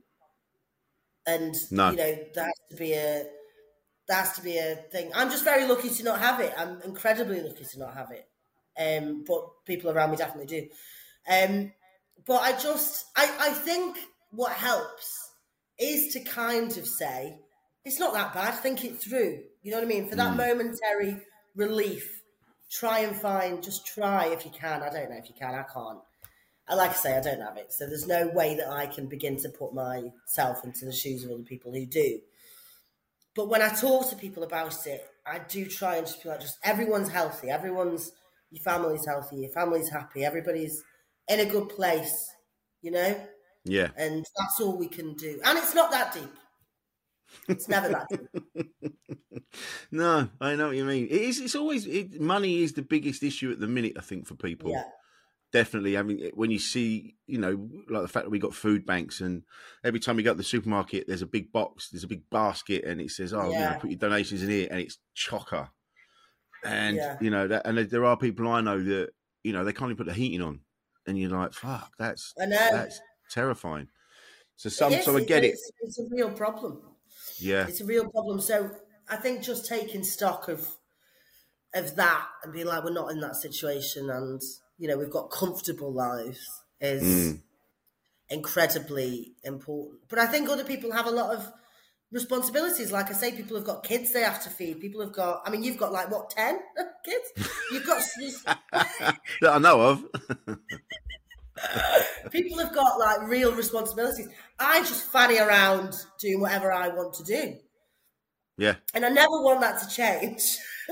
And No. you know, there has to be a there has to be a thing. I'm just very lucky to not have it. I'm incredibly lucky to not have it. Um, but people around me definitely do. Um, but I just, I, I think what helps is to kind of say, it's not that bad, think it through. You know what I mean? For that Mm. momentary relief, try and find, just try if you can. I don't know if you can, I can't. I like I say, I don't have it. So there's no way that I can begin to put myself into the shoes of other people who do. But when I talk to people about it, I do try and just be like, just everyone's healthy, everyone's, your family's healthy, your family's happy, everybody's in a good place, you know? Yeah. And that's all we can do. And it's not that deep. It's never that deep. No, I know what you mean. It is. It's always it, money is the biggest issue at the minute. I think for people. Yeah. Definitely. I mean, when you see, you know, like the fact that we got food banks, and every time you go to the supermarket, there's a big box, there's a big basket, and it says, "Oh, Yeah. you know, put your donations in here," and it's chocker. And Yeah. you know that, and there are people I know that you know they can't even put the heating on, and you're like, "Fuck, that's I know. that's terrifying." So some, It is, so I get it. It's, it's a real problem. Yeah. It's a real problem. So I think just taking stock of of that and being like, we're not in that situation, and you know, we've got comfortable lives is Mm. incredibly important. But I think other people have a lot of responsibilities. Like I say, people have got kids they have to feed. People have got, I mean, you've got like, what, ten kids? You've got, that I know of. people have got like real responsibilities. I just fanny around doing whatever I want to do. Yeah. And I never want that to change.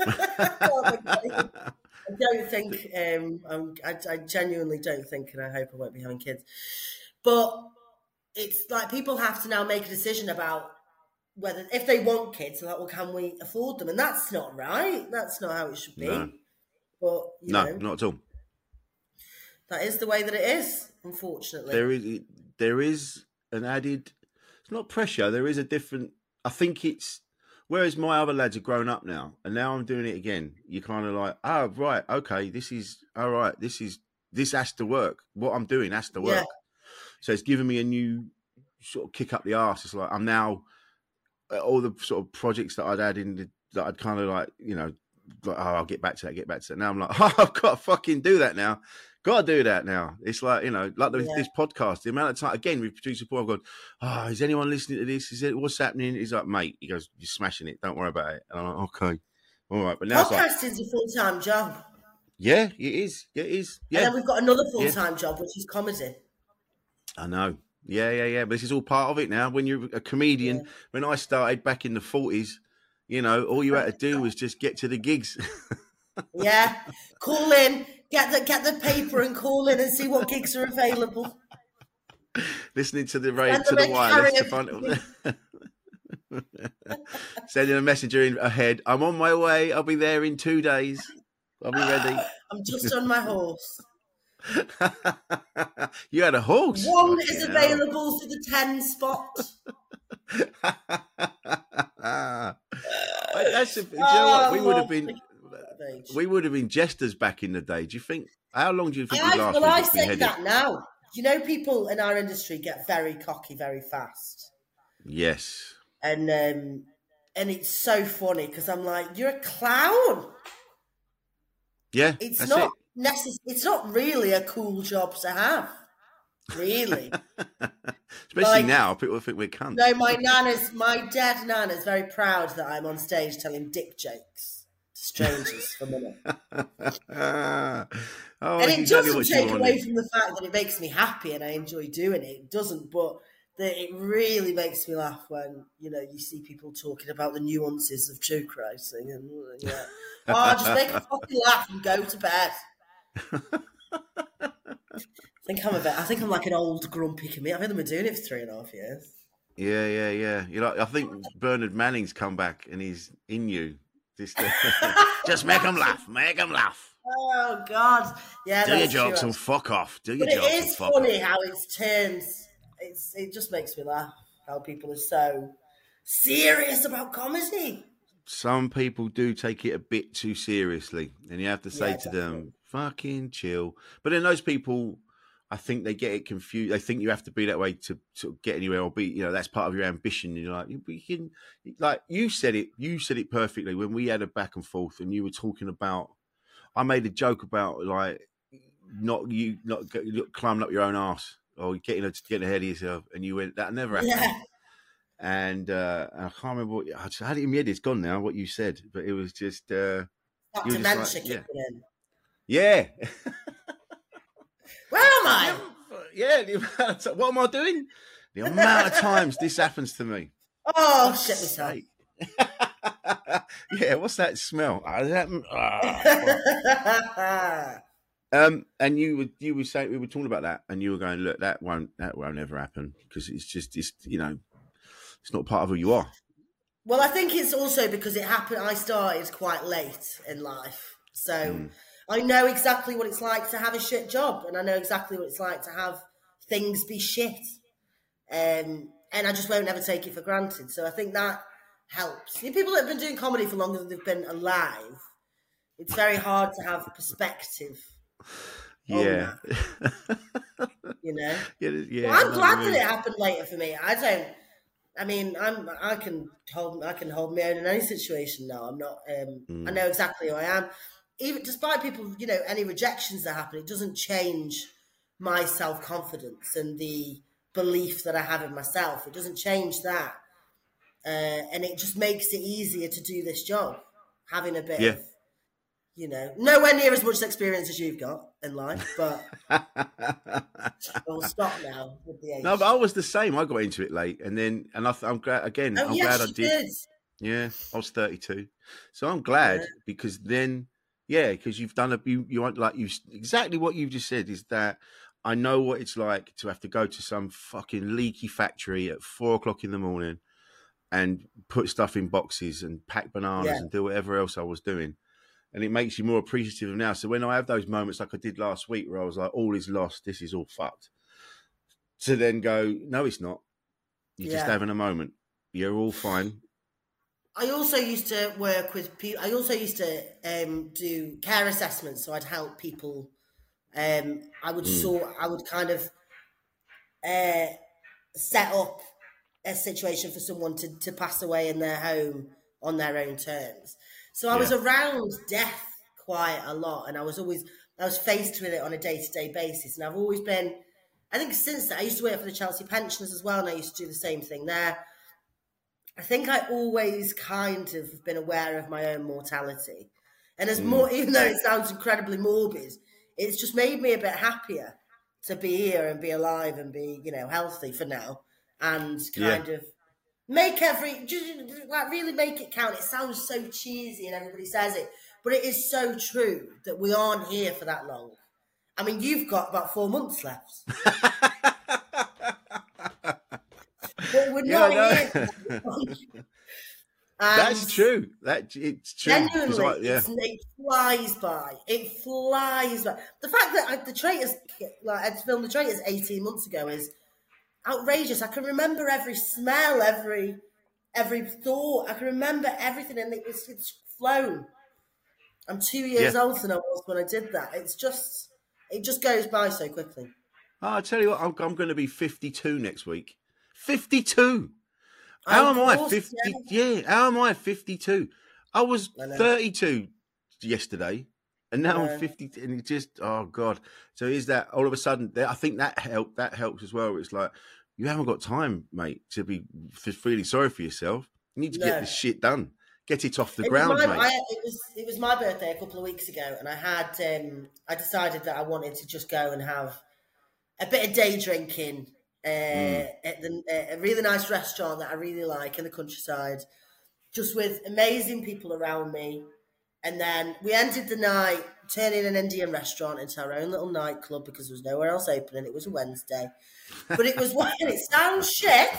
I don't think, um, I'm, I, I genuinely don't think, and I hope I won't be having kids. But it's like people have to now make a decision about whether, if they want kids, they're like, well, can we afford them? And that's not right. That's not how it should be. No. But, you No, know, not at all. that is the way that it is, unfortunately. There is there is an added, it's not pressure, there is a different, I think it's, whereas my other lads are grown up now, and now I'm doing it again, you're kind of like, oh, right, okay, this is, all right, this is, this has to work. What I'm doing has to work. Yeah. So it's given me a new sort of kick up the arse. It's like, I'm now, all the sort of projects that I'd had in, the, that I'd kind of like, you know, like, oh, I'll get back to that, get back to that. Now I'm like, oh, I've got to fucking do that now. Got to do that now. It's like, you know, like the, Yeah. this podcast, the amount of time, again, with producer Paul, I've gone, oh, is anyone listening to this? Is it, what's happening? He's like, mate, he goes, you're smashing it. Don't worry about it. And I'm like, okay. All right. But now it's like, Podcasting's a full-time job. yeah, it is. Yeah, it is. Yeah. And then we've got another full-time job, which is comedy. I know. Yeah, yeah, yeah. But this is all part of it now. When you're a comedian, Yeah. when I started back in the forties, you know, all you had to do was just get to the gigs. Yeah. Call in, get the get the paper and call in and see what gigs are available. Listening to the radio, And to the the wireless, to carrier. find sending a messenger in ahead. I'm on my way. I'll be there in two days. I'll be ready. I'm just on my horse. You had a horse. One Fucking is hell. available for the ten spot. That's a, do you know what? We would have Oh, been Lord. we would have been jesters back in the day. Do you think? How long do you think we I, last? well, I with say beheaded? that now. You know, people in our industry get very cocky very fast. Yes. And um, and it's so funny because I'm like, you're a clown. Yeah, It's that's not it. necess- It's not really a cool job to have, really. Especially Like, now, people think we're cunts. No, my nana's, my dead nana's very proud that I'm on stage telling dick jokes to strangers for money. oh, And it's it exactly doesn't what you take wanted. away from the fact that it makes me happy and I enjoy doing it. It doesn't, but the, it really makes me laugh when, you know, you see people talking about the nuances of true cricing and yeah. Oh, just make a fucking laugh and go to bed. I think I'm a bit, I think I'm like an old grumpy comedian. I've only been doing it for three and a half years. Yeah, yeah, yeah. You know, I think Bernard Manning's come back and he's in you. Just, uh, just make them laugh. Make them laugh. Oh God, yeah. Do your that's jokes true. and fuck off. Do your But it jokes is and fuck funny off. how it's turned. It's it just makes me laugh how people are so serious about comedy. Some people do take it a bit too seriously, and you have to say Yeah, to them, "Fucking chill." But then those people, I think they get it confused. They think you have to be that way to, to get anywhere, or be, you know, that's part of your ambition. And you're like, you can, like you said it, you said it perfectly when we had a back and forth, and you were talking about. I made a joke about like not you not climbing up your own arse or getting getting ahead of yourself, and you went that never happened. Yeah. And uh, I can't remember what I just had it in my head. It's gone now. What you said, but it was just uh, Got you were dementia just like, kicking in. yeah, Where am I? yeah. The amount of, what am I doing? The amount of times this happens to me. Oh shit myself. Yeah, what's that smell? Oh, that, ah, um, and you were you were saying we were talking about that, and you were going, look, that won't that won't ever happen because it's just it's you know. It's not part of who you are. Well, I think it's also because it happened. I started quite late in life, so mm. I know exactly what it's like to have a shit job, and I know exactly what it's like to have things be shit. Um, and I just won't ever take it for granted. So I think that helps. You know, people that have been doing comedy for longer than they've been alive, it's very hard to have perspective. Yeah. You know. Yeah. yeah well, I'm glad that it happened later for me. I don't. I mean, I'm. I can hold. I can hold my own in any situation now. I'm not. Um, mm. I know exactly who I am. Even despite people, you know, any rejections that happen, it doesn't change my self confidence and the belief that I have in myself. It doesn't change that, uh, and it just makes it easier to do this job. Having a bit, yeah. of, you know, nowhere near as much experience as you've got in life, but I'll stop now with the age. No, but I was the same. I got into it late, and then, and I, I'm glad again. Oh, I'm yes, glad I you did. did. Yeah, I was thirty-two, so I'm glad yeah. because then, yeah, because you've done a you you want like you exactly what you've just said is that I know what it's like to have to go to some fucking leaky factory at four o'clock in the morning and put stuff in boxes and pack bananas yeah. and do whatever else I was doing. And it makes you more appreciative of now. So when I have those moments like I did last week where I was like, all is lost, this is all fucked. To then go, no, it's not. You're yeah. just having a moment. You're all fine. I also used to work with people. I also used to um, do care assessments. So I'd help people. Um, I would mm. sort, I would kind of uh, set up a situation for someone to, to pass away in their home on their own terms. So I yeah. was around death quite a lot, and I was always I was faced with it on a day-to-day basis. And I've always been, I think since that, I used to work for the Chelsea Pensioners as well, and I used to do the same thing there. I think I always kind of been aware of my own mortality. And as mm. more, even though it sounds incredibly morbid, it's just made me a bit happier to be here and be alive and be, you know, healthy for now, and kind yeah. of make every, just, like, really make it count. It sounds so cheesy and everybody says it, but it is so true that we aren't here for that long. I mean, you've got about four months left. But we're yeah, not no. here. That's true. That it's true. Genuinely, I, yeah. it's, it flies by. It flies by. The fact that I, the Traitors, like I filmed the Traitors eighteen months ago, is outrageous. I can remember every smell, every every thought. I can remember everything, and it's it's flown. I'm two years yeah. older than I was when I did that. It's just, It just goes by so quickly. Oh, I tell you what, I'm, I'm going to be fifty-two next week. fifty-two. How am I fifty? Yeah. yeah, how am I fifty-two? I was I thirty-two yesterday, and now I'm fifty. And it just, oh God. So is that all of a sudden? I think that help. That helps as well. It's like you haven't got time, mate, to be feeling sorry for yourself. You need to no. get this shit done. Get it off the it ground, my, mate. I, it was it was my birthday a couple of weeks ago, and I had um, I decided that I wanted to just go and have a bit of day drinking uh, mm. at the, uh, a really nice restaurant that I really like in the countryside, just with amazing people around me. And then we ended the night turning an Indian restaurant into our own little nightclub because there was nowhere else open, and it was a Wednesday. But it was one. It sounds shit.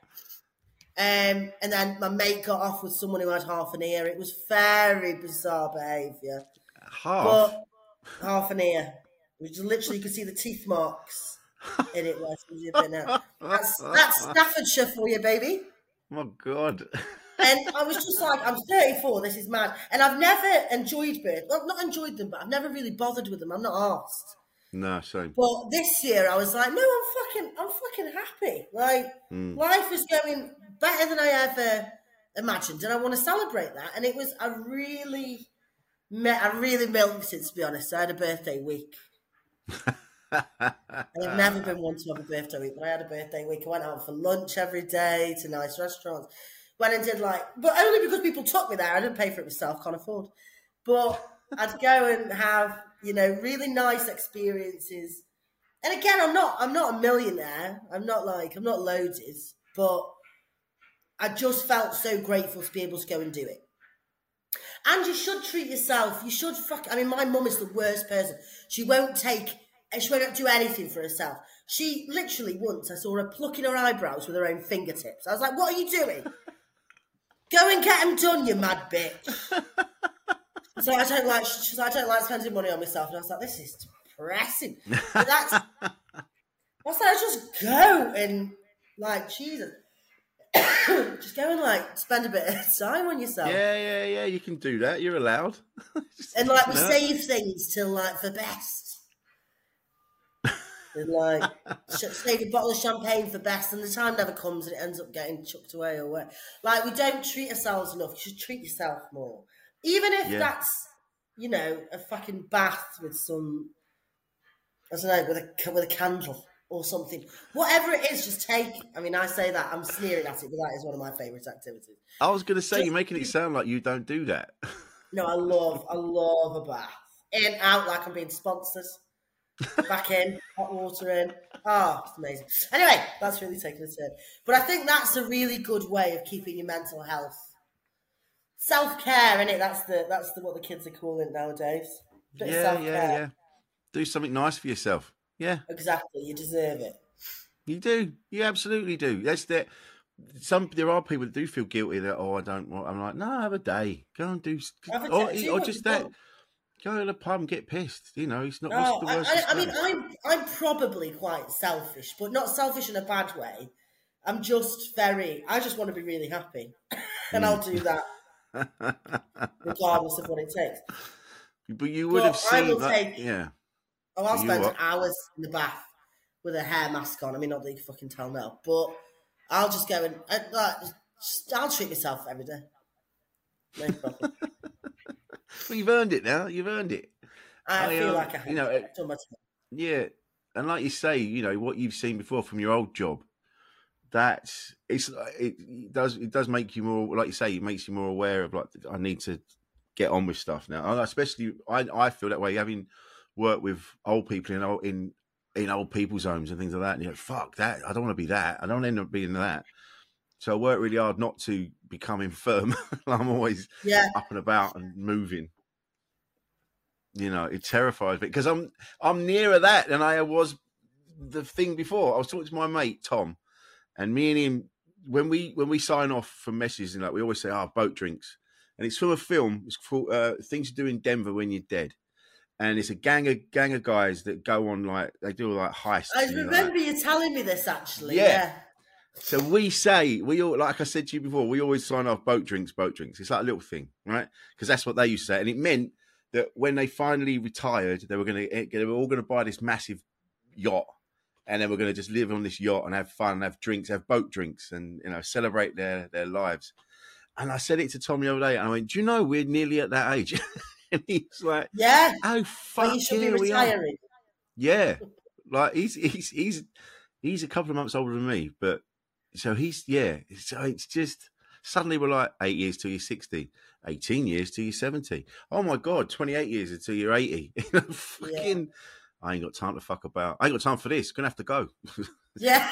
Um, and then my mate got off with someone who had half an ear. It was very bizarre behaviour. Half? But half an ear. Which literally you could see the teeth marks in it. Where now. That's, that's Staffordshire for you, baby. Oh, my God. And I was just like, I'm thirty-four, this is mad. And I've never enjoyed birds. Well, not enjoyed them, but I've never really bothered with them. I'm not asked. No, same. But this year I was like, no, I'm fucking, I'm fucking happy. Like, mm. life is going better than I ever imagined, and I want to celebrate that. And it was, I really, I really milked it, to be honest. I had a birthday week. And I've never been one to have a birthday week, but I had a birthday week. I went out for lunch every day to nice restaurants. Went and did like, but only because people took me there. I didn't pay for it myself, can't afford. But I'd go and have, you know, really nice experiences. And again, I'm not, I'm not a millionaire. I'm not like, I'm not loaded, but I just felt so grateful to be able to go and do it. And you should treat yourself. You should fuck. I mean, my mum is the worst person. She won't take, she won't do anything for herself. She literally once, I saw her plucking her eyebrows with her own fingertips. I was like, what are you doing? Go and get them done, you mad bitch. So I don't like, she's like, I don't like spending money on myself. And I was like, this is depressing. But that's, I was like, just go and like, Jesus. Just go and like spend a bit of time on yourself. Yeah, yeah, yeah. You can do that. You're allowed. And like we no. save things till like for best. And like save a bottle of champagne for best, and the time never comes, and it ends up getting chucked away or what. Like we don't treat ourselves enough. You should treat yourself more, even if yeah. that's, you know, a fucking bath with some, I don't know, with a with a candle. Or something, whatever it is, just take. I mean, I say that I'm sneering at it, but that is one of my favourite activities. I was going to say, just, you're making it sound like you don't do that. No, I love, I love a bath. In, out, like I'm being sponsored. Back in, hot water in. Oh, it's amazing. Anyway, that's really taking a turn. But I think that's a really good way of keeping your mental health. Self-care, innit? That's the that's the what the kids are calling it nowadays. Bit yeah, yeah, yeah. Do something nice for yourself. Yeah, exactly. You deserve it. You do. You absolutely do. That's that. Some there are people that do feel guilty that oh I don't want. I'm like no, have a day. Go and do. Have or, day, or just that. Go to the pub and get pissed. You know, it's not. No, what's the worst I, I, I mean, I'm I'm probably quite selfish, but not selfish in a bad way. I'm just very. I just want to be really happy, and mm. I'll do that regardless of what it takes. But you would but have seen I will that. Take, yeah. Oh, I'll you spend what? hours in the bath with a hair mask on. I mean, not that you can fucking tell now, but I'll just go and uh, like, just, I'll treat myself every day. No problem. Well, you've earned it now. You've earned it. I, I feel uh, like I have. You know, it, yeah, and like you say, you know what you've seen before from your old job. That's it's it, it does it does make you more, like you say, it makes you more aware of like I need to get on with stuff now. And especially, I I feel that way having worked with old people in old in in old people's homes and things like that. And you're like, fuck that. I don't want to be that. I don't end up being that. So I work really hard not to become infirm. I'm always yeah. up and about and moving. You know, it terrifies me because I'm I'm nearer that than I was the thing before. I was talking to my mate Tom, and me and him when we when we sign off from messages, and like we always say, "Oh, boat drinks," and it's from a film. It's called uh, "Things to Do in Denver When You're Dead." And it's a gang of gang of guys that go on like they do like heists. I remember like you telling me this actually. Yeah. yeah. So we say we all like I said to you before. We always sign off boat drinks, boat drinks. It's like a little thing, right? Because that's what they used to say, and it meant that when they finally retired, they were going to, they were all going to buy this massive yacht, and then we're going to just live on this yacht and have fun, have drinks, have boat drinks, and you know, celebrate their their lives. And I said it to Tom the other day, and I went, "Do you know we're nearly at that age?" And he's like, "Yeah, oh fuck, well, you should yeah, be retiring." We are. Yeah, like he's he's he's he's a couple of months older than me, but so he's yeah. So it's just suddenly we're like eight years till you're sixty. eighteen years till you're seventy. Oh my God, twenty-eight years until you're eighty. Fucking, yeah. I ain't got time to fuck about. I ain't got time for this. Gonna have to go. Yeah.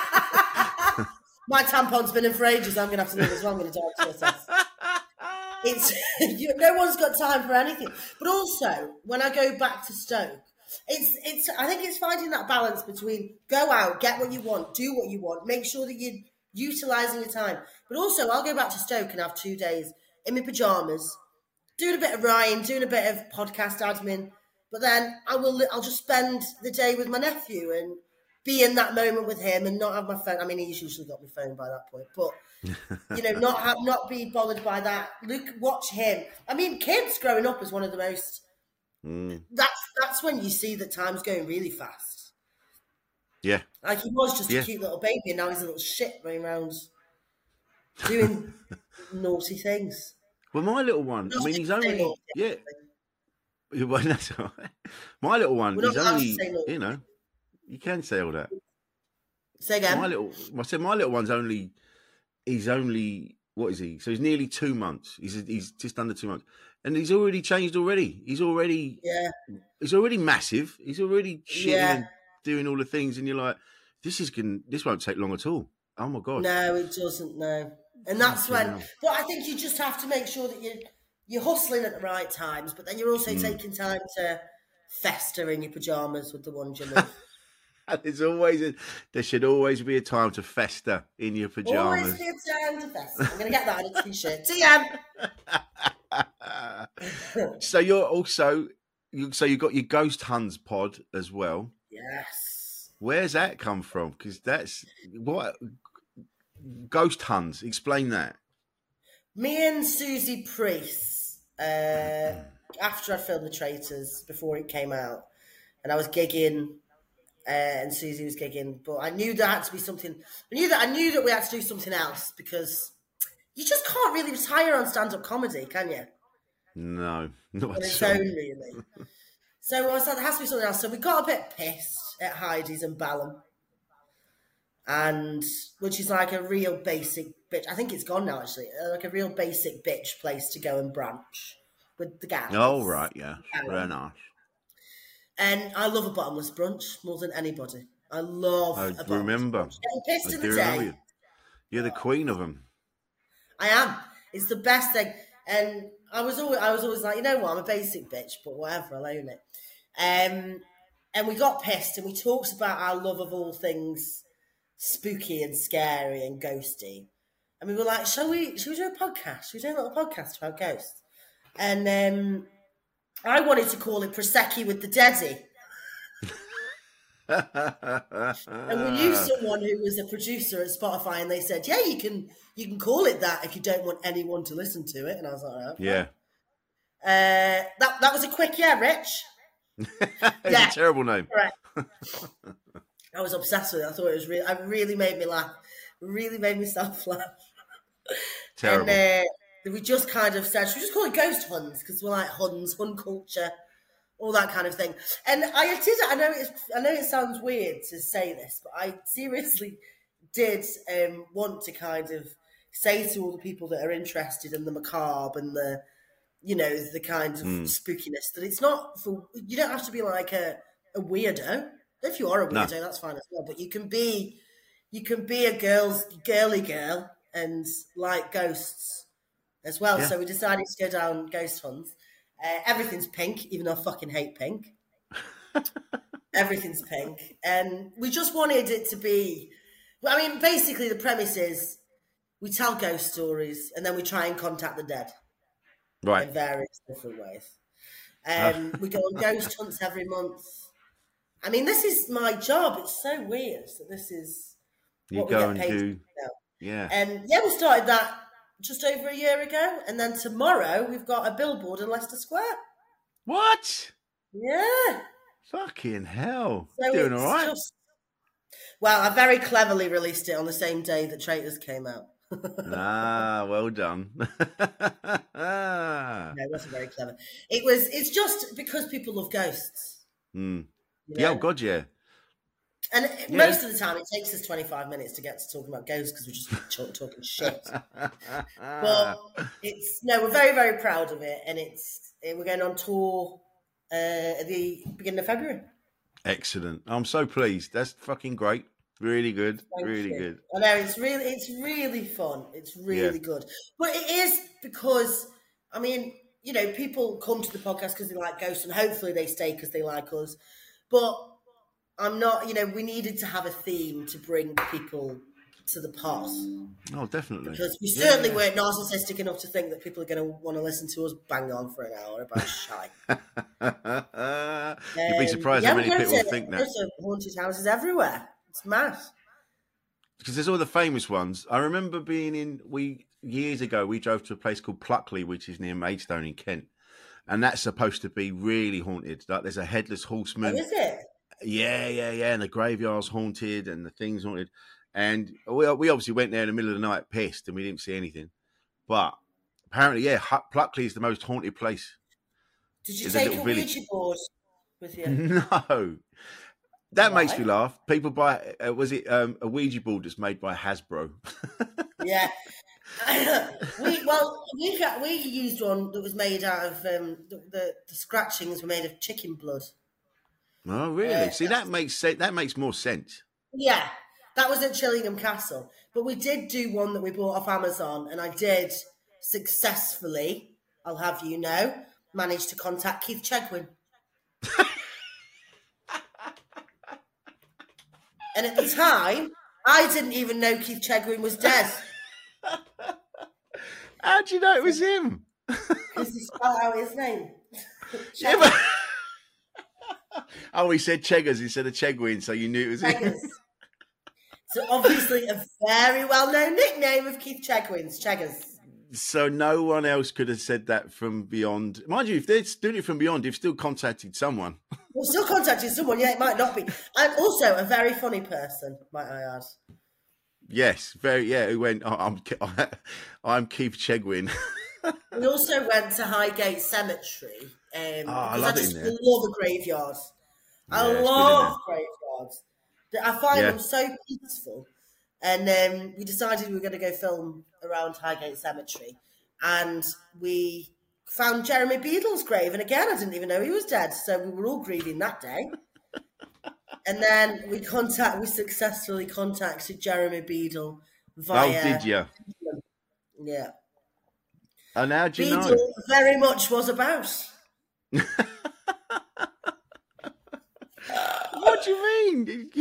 My tampon's been in for ages. I'm gonna have to leave as well. I'm gonna die. It's you, no one's got time for anything. But also, when I go back to Stoke, it's it's. I think it's finding that balance between go out, get what you want, do what you want, make sure that you're utilising your time. But also, I'll go back to Stoke and have two days in my pajamas, doing a bit of Ryan, doing a bit of podcast admin, but then I will, I'll just spend the day with my nephew and be in that moment with him and not have my phone. I mean, he's usually got my phone by that point, but, you know, not have, not be bothered by that. Look, watch him. I mean, kids growing up is one of the most, mm. that's, that's when you see that time's going really fast. Yeah. Like he was just yeah. a cute little baby and now he's a little shit running around doing naughty things. Well, my little one, I mean, he's only, yeah. Well, that's all right. My little one, he's only, you know, you can say all that. Say again. My little, I said, my little one's only, he's only, what is he? So he's nearly two months. He's he's just under two months. And he's already changed already. He's already, yeah. He's already massive. He's already shitting yeah. and doing all the things. And you're like, this is, can, this won't take long at all. Oh my God. No, it doesn't, no. And that's when, but I think you just have to make sure that you're, you're hustling at the right times, but then you're also mm. taking time to fester in your pajamas with the ones you love. There's always a, there should always be a time to fester in your pajamas. Always be a time to fester. I'm going to get that on a t-shirt. T M. So you're also, you, so you got your Ghost Huns pod as well. Yes. Where's that come from? Because that's, what... Ghost Huns, explain that. Me and Susie Priest, uh, after I filmed The Traitors, before it came out, and I was gigging, uh, and Susie was gigging, but I knew there had to be something. I knew that I knew that we had to do something else because you just can't really retire on stand-up comedy, can you? No, not on its own, really. So I was like, there has to be something else. So we got a bit pissed at Heidi's and Balham. And which is like a real basic bitch. I think it's gone now, actually. Like a real basic bitch place to go and branch with the guys. Oh, right, yeah. Very nice. And I love a bottomless brunch more than anybody. I love I a bottomless remember. brunch. Getting pissed I in do the day. you. You're the queen of them. I am. It's the best thing. And I was always, I was always like, you know what? I'm a basic bitch, but whatever, I'll own it. Um, and we got pissed and we talked about our love of all things spooky and scary and ghosty. And we were like, shall we shall we do a podcast? Shall we do a little podcast about ghosts? And um, I wanted to call it Prosecco with the Deddy. And we knew someone who was a producer at Spotify and they said, yeah, you can you can call it that if you don't want anyone to listen to it. And I was like, oh, yeah. Uh, that, that was a quick yeah, Rich. It's yeah. a terrible name. Right. I was obsessed with it. I thought it was really, it really made me laugh. It really made myself laugh. Terrible. And uh, we just kind of said, should we just call it Ghost Huns? Because we're like Huns, Hun culture, all that kind of thing. And I did, I know it's, I know it sounds weird to say this, but I seriously did um, want to kind of say to all the people that are interested in the macabre and the, you know, the kind of mm. spookiness that it's not for, you don't have to be like a, a weirdo. If you are a weirdo, no. that's fine as well. But you can be, you can be a girl's girly girl and like ghosts as well. Yeah. So we decided to go down Ghost Huns. Uh, everything's pink, even though I fucking hate pink. Everything's pink, and we just wanted it to be. I mean, basically, the premise is we tell ghost stories, and then we try and contact the dead, right, in various different ways. Um, we go on ghost hunts every month. I mean, this is my job. It's so weird that this is you what go we get and paid do. to do. Yeah, and yeah, we started that just over a year ago, and then tomorrow we've got a billboard in Leicester Square. What? Yeah. Fucking hell. So Doing it's all right. just- Well, I very cleverly released it on the same day that Traitors came out. Ah, well done. No, it wasn't very clever. It was. It's just because people love ghosts. Mm. you Yeah, know? oh God, yeah. And it- Yeah. most of the time, it takes us twenty-five minutes to get to talking about ghosts because we're just talk, talking shit. But it's no, we're very, very proud of it, and it's eh, we're going on tour uh, at the beginning of February. Excellent. I'm so pleased. That's fucking great. Really good. Thank really you. good. I know it's really, it's really fun. It's really Yeah. good, but it is because I mean, you know, people come to the podcast because they like ghosts, and hopefully they stay because they like us. But I'm not, you know, we needed to have a theme to bring people to the pod Oh, definitely. because we Yeah, certainly yeah. weren't narcissistic enough to think that people are going to want to listen to us bang on for an hour about shy. You'd be surprised how Um, many yeah, people there's a- think that. There's a haunted houses everywhere. It's mad. Because there's all the famous ones. I remember being in, we years ago, we drove to a place called Pluckley, which is near Maidstone in Kent. And that's supposed to be really haunted. Like there's a headless Oh, horseman. is it? Yeah, yeah, yeah. And the graveyard's haunted and the thing's haunted. And we, we obviously went there in the middle of the night pissed and we didn't see anything. But apparently, yeah, Hu- Pluckley is the most haunted place. Did you It's a take a, little Ouija village. board with you? No. That makes me Why? laugh. People buy, uh, was it um, a Ouija board that's made by Hasbro? Yeah. we well we got, we used one that was made out of um, the, the the scratchings were made of chicken blood. Oh, really? Uh, See, that makes sense. That makes more sense. Yeah, that was at Chillingham Castle. But we did do one that we bought off Amazon, and I did successfully, I'll have you know, manage to contact Keith Chegwin. And at the time, I didn't even know Keith Chegwin was dead. How do you know it was him? Because he spelled out his name. Yeah, but- oh, he said Cheggers instead of Chegwin, so you knew it was him. Cheggers. So obviously a very well-known nickname of Keith Chegwin's, Cheggers. So no one else could have said that from beyond. Mind you, if they're doing it from beyond, they've still contacted someone. Well, still contacting someone, yeah, it might not be. And also a very funny person, might I add. Yes, very. Yeah, who went? Oh, I'm I'm Keith Chegwin. We also went to Highgate Cemetery. Um, Oh, I because love I it just in there. love a graveyard. I Yeah, it's good in love graveyards. I find Yeah. them so peaceful. And um, we decided we were going to go film around Highgate Cemetery. And we found Jeremy Beadle's grave. And again, I didn't even know he was dead. So we were all grieving that day. And then we contact, we successfully contacted Jeremy Beadle via... Oh, did you? Yeah. And how do you Beadle know? very much was about. What do you mean?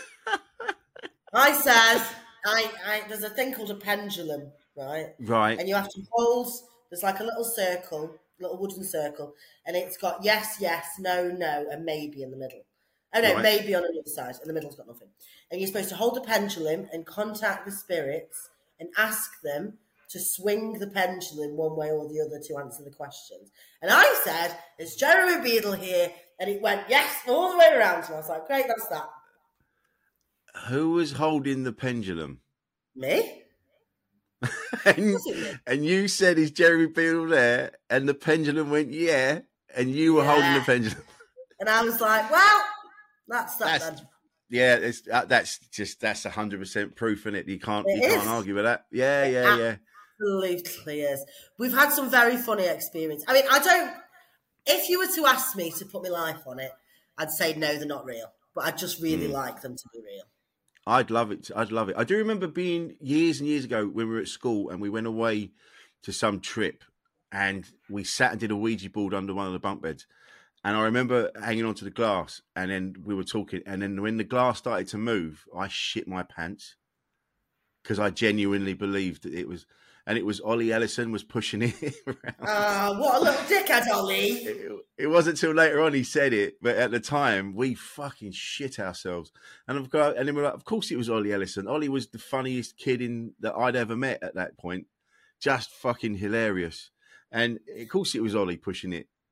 I said, I, I, there's a thing called a pendulum, right? Right. And you have to hold, there's like a little circle, little wooden circle, and it's got yes, yes, no, no, and maybe in the middle. Oh, no, Right. maybe on another side, and the middle's got nothing. And you're supposed to hold the pendulum and contact the spirits and ask them to swing the pendulum one way or the other to answer the questions. And I said, it's Jeremy Beadle here, and it went yes all the way around. And I was like, great, that's that. Who was holding the pendulum? Me? and, and you said, is Jeremy Beadle there? And the pendulum went, yeah. And you were holding the Yeah. pendulum. And I was like, well, that's that That's, then. yeah, it's, uh, that's just, that's one hundred percent proof in it. You can't, It you can't is. argue with that. Yeah, yeah, yeah. Absolutely is. We've had some very funny experience. I mean, I don't, if you were to ask me to put my life on it, I'd say no, they're not real. But I just really like them to be real. I'd love it. I'd love it. I do remember being years and years ago when we were at school and we went away to some trip and we sat and did a Ouija board under one of the bunk beds. And I remember hanging onto the glass and then we were talking. And then when the glass started to move, I shit my pants because I genuinely believed that it was, and it was Ollie Ellison was pushing it around. Ah, what a little dickhead, Ollie. It, it wasn't until later on he said it, but at the time we fucking shit ourselves. And of course, and then we're like, of course it was Ollie Ellison. Ollie was the funniest kid in that I'd ever met at that point, just fucking hilarious. And of course it was Ollie pushing it.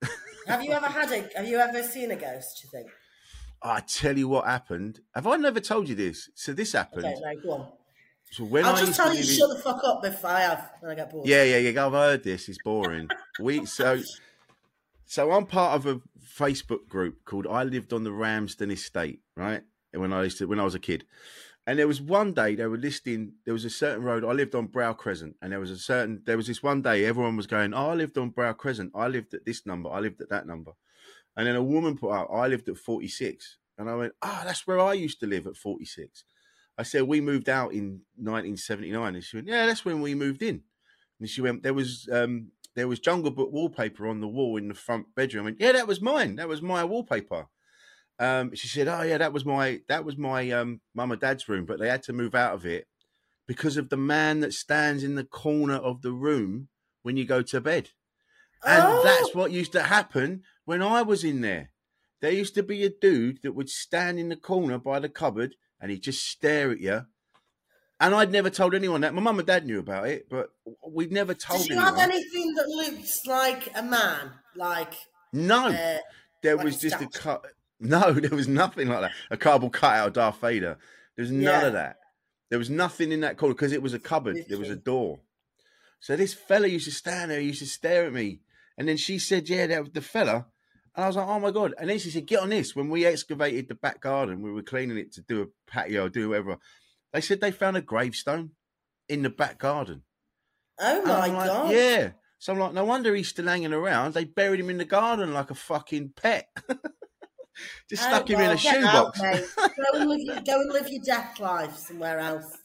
Have you ever had a? Have you ever seen a ghost? Do you think? I tell you what happened. Have I never told you this? So this happened. Okay, no, go on. So when I'll I just used tell to you, live in- shut the fuck up if I have, when I get bored. Yeah, yeah, yeah. I've heard this. It's boring. we so so I'm part of a Facebook group called I Lived on the Ramsden Estate, right? When I used to when I was a kid. And there was one day they were listing, there was a certain road, I lived on Brow Crescent, and there was a certain, there was this one day everyone was going, oh, I lived on Brow Crescent, I lived at this number, I lived at that number. And then a woman put out, I lived at forty-six. And I went, oh, that's where I used to live at forty-six. I said, we moved out in nineteen seventy-nine. And she went, yeah, that's when we moved in. And she went, there was um, there was Jungle Book wallpaper on the wall in the front bedroom. I went, yeah, that was mine. That was my wallpaper. Um, she said, oh, yeah, that was my that was my um, mum and dad's room, but they had to move out of it because of the man that stands in the corner of the room when you go to bed. And Oh. that's what used to happen when I was in there. There used to be a dude that would stand in the corner by the cupboard and he'd just stare at you. And I'd never told anyone that. My mum and dad knew about it, but we'd never told Did you anyone. have anything that looked like a man? Like, No, uh, there like was a just a statue? cut. No, there was nothing like that. A cardboard cutout of Darth Vader. There was none Yeah. of that. There was nothing in that corner because it was a cupboard. There was a door. So this fella used to stand there. He used to stare at me. And then she said, yeah, that was the fella. And I was like, oh, my God. And then she said, get on this. When we excavated the back garden, we were cleaning it to do a patio, do whatever. They said they found a gravestone in the back garden. oh And my I'm like, God. yeah. So I'm like, no wonder he's still hanging around. They buried him in the garden like a fucking pet. Just Oh, stuck him in well, a get out, shoebox. mate. Go and live your, go and live your death life somewhere else.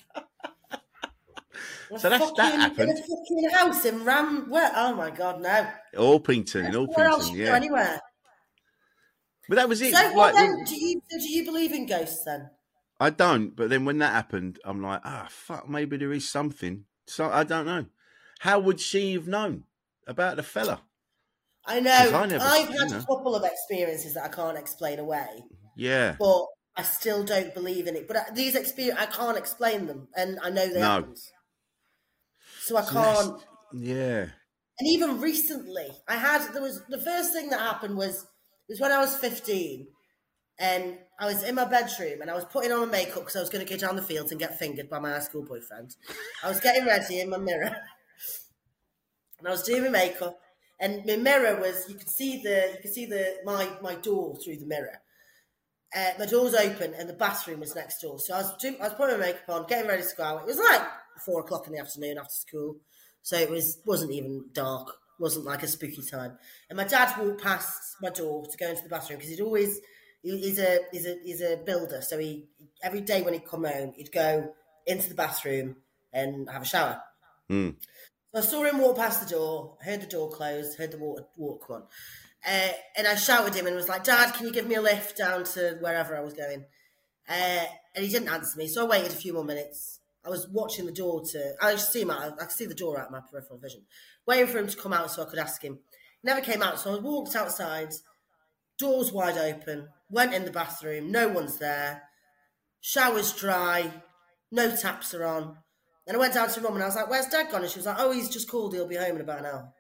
So that's- that Fucking- happened. In a fucking house in Ram. Where? Oh my God, no. Orpington, in Where else Orpington, you go yeah. anywhere? But that was it. So, like, what then? Do you do you believe in ghosts then? I don't. But then when that happened, I'm like, ah, fuck, maybe there is something. So I don't know. How would she have known about the fella? I know. 'Cause I never- I've you had know. a couple of experiences that I can't explain away, Yeah. but I still don't believe in it. But I- these experiences, I can't explain them, and I know they No. happened. So I So that's- can't. Yeah. And even recently, I had there was the first thing that happened was it was when I was fifteen, and I was in my bedroom and I was putting on a makeup because I was going to go down the fields and get fingered by my high school boyfriend. I was getting ready in my mirror, and I was doing my makeup, and my mirror was you could see the you could see the my my door through the mirror. Uh, my door was open and the bathroom was next door. So I was doing, I was putting my makeup on, getting ready to go out. It was like four o'clock in the afternoon after school, so it was wasn't even dark. Wasn't like a spooky time. And my dad walked past my door to go into the bathroom because he'd always he, he's a he's a he's a builder. So he every day when he'd come home, he'd go into the bathroom and have a shower. Mm. So I saw him walk past the door, heard the door close, heard the water water come on. Uh, and I shouted him and was like, Dad, can you give me a lift down to wherever I was going? Uh, and he didn't answer me, so I waited a few more minutes. I was watching the door to, I could see, my, I could see the door out of my peripheral vision, waiting for him to come out so I could ask him. He never came out, so I walked outside, doors wide open, went in the bathroom, no one's there, shower's dry, no taps are on. Then I went down to Mum and I was like, where's Dad gone? And she was like, oh, he's just called, he'll be home in about an hour.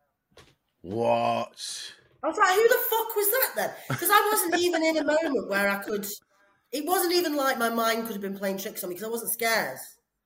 What? I was like, who the fuck was that then? Because I wasn't even in a moment where I could... It wasn't even like my mind could have been playing tricks on me because I wasn't scared.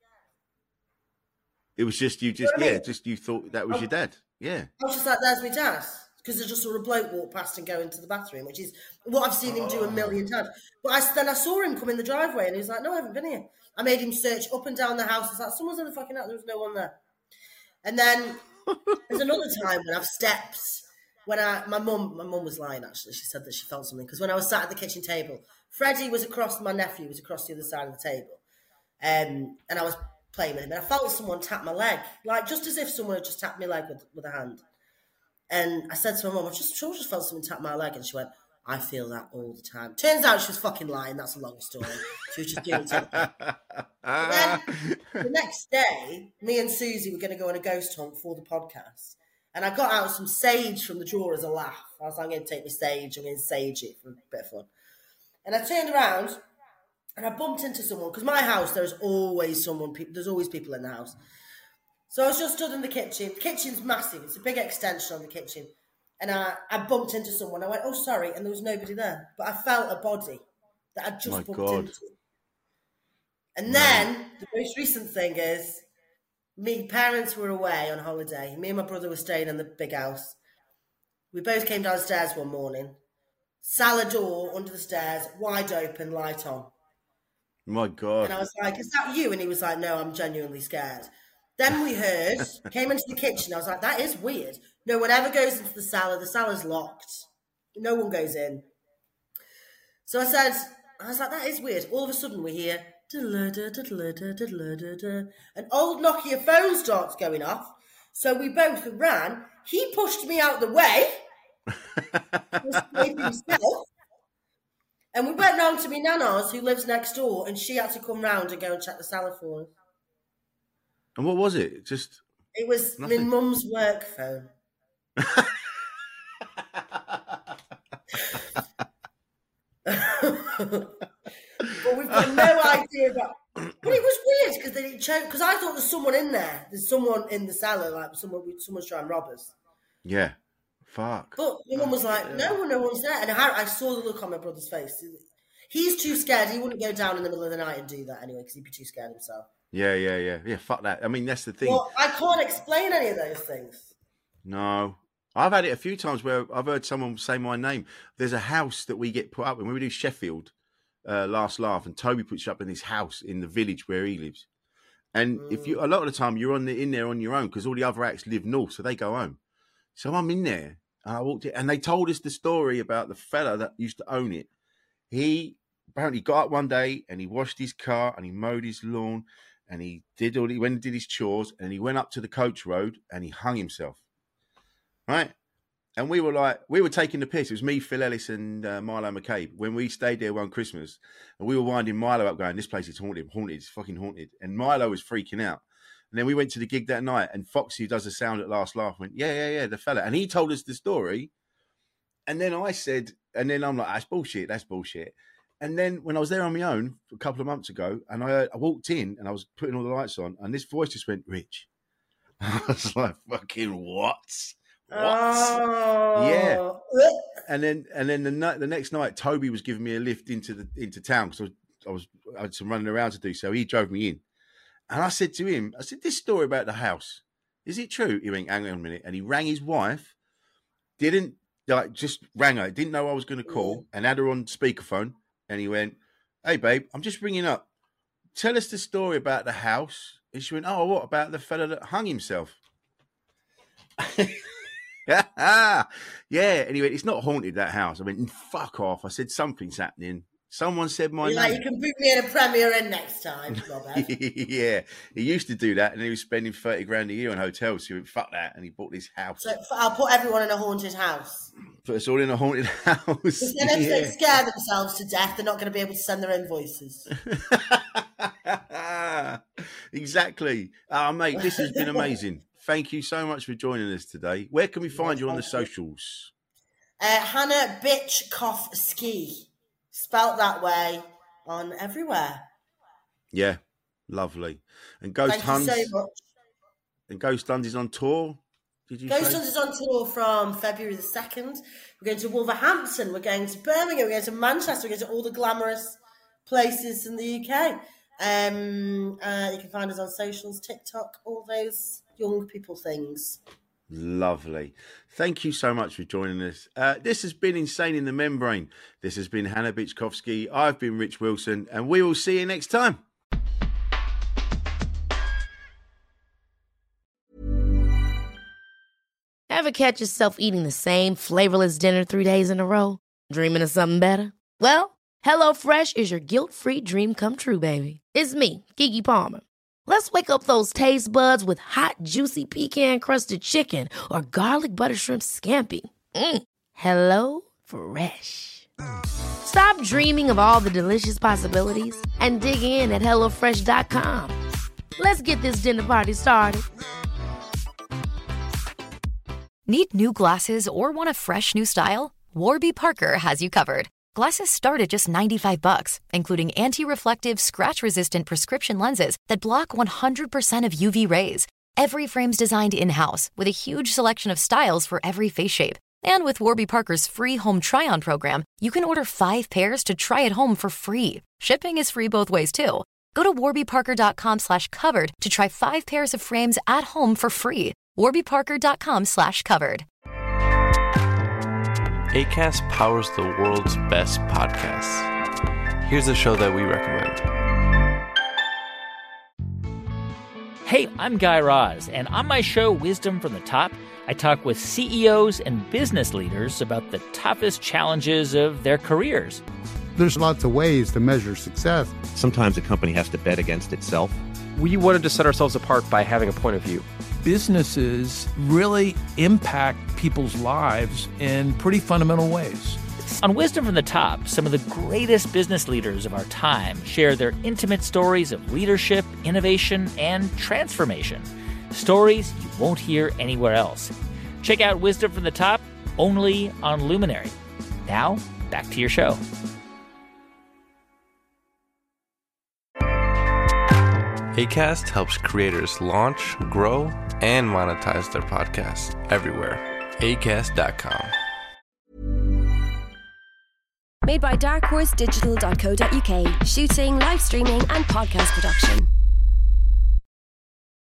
It was just you, just You know what I yeah, mean? just you thought that was your dad. Yeah. I was just like, there's my dad. Because I just saw a bloke walk past and go into the bathroom, which is what I've seen him do a million times. But I, then I saw him come in the driveway and he was like, no, I haven't been here. I made him search up and down the house. I was like, someone's in the fucking house. There was no one there. And then there's another time when I've stepped... When I, my mum, my mum was lying actually. She said that she felt something because when I was sat at the kitchen table, Freddie was across, my nephew was across the other side of the table, um, and I was playing with him, and I felt someone tap my leg, like just as if someone had just tapped my leg with with a hand. And I said to my mum, I just sure just felt someone tap my leg, and she went, I feel that all the time. Turns out she was fucking lying. That's a long story. She was just doing it. To but then the next day, me and Susie were going to go on a ghost hunt for the podcast. And I got out some sage from the drawer as a laugh. I was like, I'm going to take my sage, I'm going to sage it for a bit of fun. And I turned around and I bumped into someone, because my house, there's always someone, there's always people in the house. So I was just stood in the kitchen. The kitchen's massive. It's a big extension on the kitchen. and I, I bumped into someone. I went, oh, sorry, and there was nobody there. But I felt a body that I'd just My bumped God. into. And then the most recent thing is, me parents were away on holiday. Me and my brother were staying in the big house. We both came downstairs one morning. Cellar door under the stairs, wide open, light on. My God. And I was like, is that you? And he was like, no, I'm genuinely scared. Then we heard, came into the kitchen. I was like, that is weird. No one ever goes into the cellar. The cellar's locked. No one goes in. So I said, I was like, that is weird. All of a sudden we hear, an old Nokia phone starts going off. So we both ran. He pushed me out the way. himself. And we went round to my nana's, who lives next door, and she had to come round and go and check the cellar for us. And what was it? Just It was nothing. my mum's work phone. But we've got no idea about. But it was weird because they didn't choke. Because I thought there's someone in there. There's someone in the cellar, like someone. Someone's trying to rob us. Yeah. Fuck. But my mum was like, "No one, no one's there." And I, I saw the look on my brother's face. He's too scared. He wouldn't go down in the middle of the night and do that anyway because he'd be too scared himself. Yeah, yeah, yeah, yeah. Fuck that. I mean, that's the thing. Well, I can't explain any of those things. No. I've had it a few times where I've heard someone say my name. There's a house that we get put up in. When we do Sheffield, uh, Last Laugh, and Toby puts you up in this house in the village where he lives. And mm. if you, a lot of the time, you're on the, in there on your own because all the other acts live north, so they go home. So I'm in there, and I walked in, and they told us the story about the fella that used to own it. He apparently got up one day, and he washed his car, and he mowed his lawn, and he did all, he went and did his chores, and he went up to the coach road, and he hung himself. Right? And we were like, we were taking the piss. It was me, Phil Ellis, and uh, Milo McCabe. When we stayed there one Christmas, and we were winding Milo up going, this place is haunted, haunted, it's fucking haunted. And Milo was freaking out. And then we went to the gig that night, and Foxy, who does the sound at Last Laugh, went, yeah, yeah, yeah, the fella. And he told us the story. And then I said, and then I'm like, that's bullshit, that's bullshit. And then when I was there on my own a couple of months ago, and I, I walked in, and I was putting all the lights on, and this voice just went, Rich. I was like, fucking what? What? Oh. Yeah. And then and then the night, the next night, Toby was giving me a lift into the into town because I was, I was I had some running around to do. So he drove me in, and I said to him, I said, this story about the house, is it true? He went, hang on a minute, and he rang his wife. Didn't like just rang her. Didn't know I was going to call, and had her on speakerphone. And he went, hey babe, I'm just ringing up. Tell us the story about the house. And she went, oh, what about the fella that hung himself? Yeah. Anyway, it's not haunted, that house. I went, fuck off. I said, something's happening. Someone said my You're name. like, you can book me in a Premier Inn next time, Robert. Yeah. He used to do that, and he was spending thirty grand a year on hotels. So he went, fuck that. And he bought this house. So I'll put everyone in a haunted house. Put us all in a haunted house. Because then if they scare themselves to death, they're not going to be able to send their invoices. Exactly. Oh, mate, this has been amazing. Thank you so much for joining us today. Where can we find you on the socials? Uh, Hannah Bitchkofsky, spelt that way on everywhere. Yeah, lovely. And Ghost Thank Huns. you so much. And Ghost Huns is on tour. Did you Ghost say? Huns is on tour from February the second. We're going to Wolverhampton. We're going to Birmingham. We're going to Manchester. We're going to all the glamorous places in the U K. Um, uh, you can find us on socials, TikTok, all those young people things. Lovely. Thank you so much for joining us. Uh, this has been Insane in the Membrane. This has been Hannah Bitchkofsky. I've been Rich Wilson, and we will see you next time. Ever catch yourself eating the same flavorless dinner three days in a row? Dreaming of something better? Well, HelloFresh is your guilt-free dream come true, baby. It's me, Keke Palmer. Let's wake up those taste buds with hot, juicy pecan-crusted chicken or garlic butter shrimp scampi. Mm. Hello Fresh. Stop dreaming of all the delicious possibilities and dig in at hello fresh dot com. Let's get this dinner party started. Need new glasses or want a fresh new style? Warby Parker has you covered. Glasses start at just ninety-five bucks, including anti-reflective, scratch-resistant prescription lenses that block one hundred percent of U V rays. Every frame's designed in-house with a huge selection of styles for every face shape. And with Warby Parker's free home try-on program, you can order five pairs to try at home for free. Shipping is free both ways, too. Go to warbyparker.com slash covered to try five pairs of frames at home for free. warbyparker.com slash covered. Acast powers the world's best podcasts. Here's a show that we recommend. Hey, I'm Guy Raz, and on my show, Wisdom from the Top, I talk with C E Os and business leaders about the toughest challenges of their careers. There's lots of ways to measure success. Sometimes a company has to bet against itself. We wanted to set ourselves apart by having a point of view. Businesses really impact people's lives in pretty fundamental ways. On Wisdom from the Top, some of the greatest business leaders of our time share their intimate stories of leadership, innovation, and transformation. Stories you won't hear anywhere else. Check out Wisdom from the Top only on Luminary. Now, back to your show. Acast helps creators launch, grow, and monetize their podcasts everywhere. acast dot com. Made by dark horse digital dot co dot uk. Shooting, live streaming, and podcast production.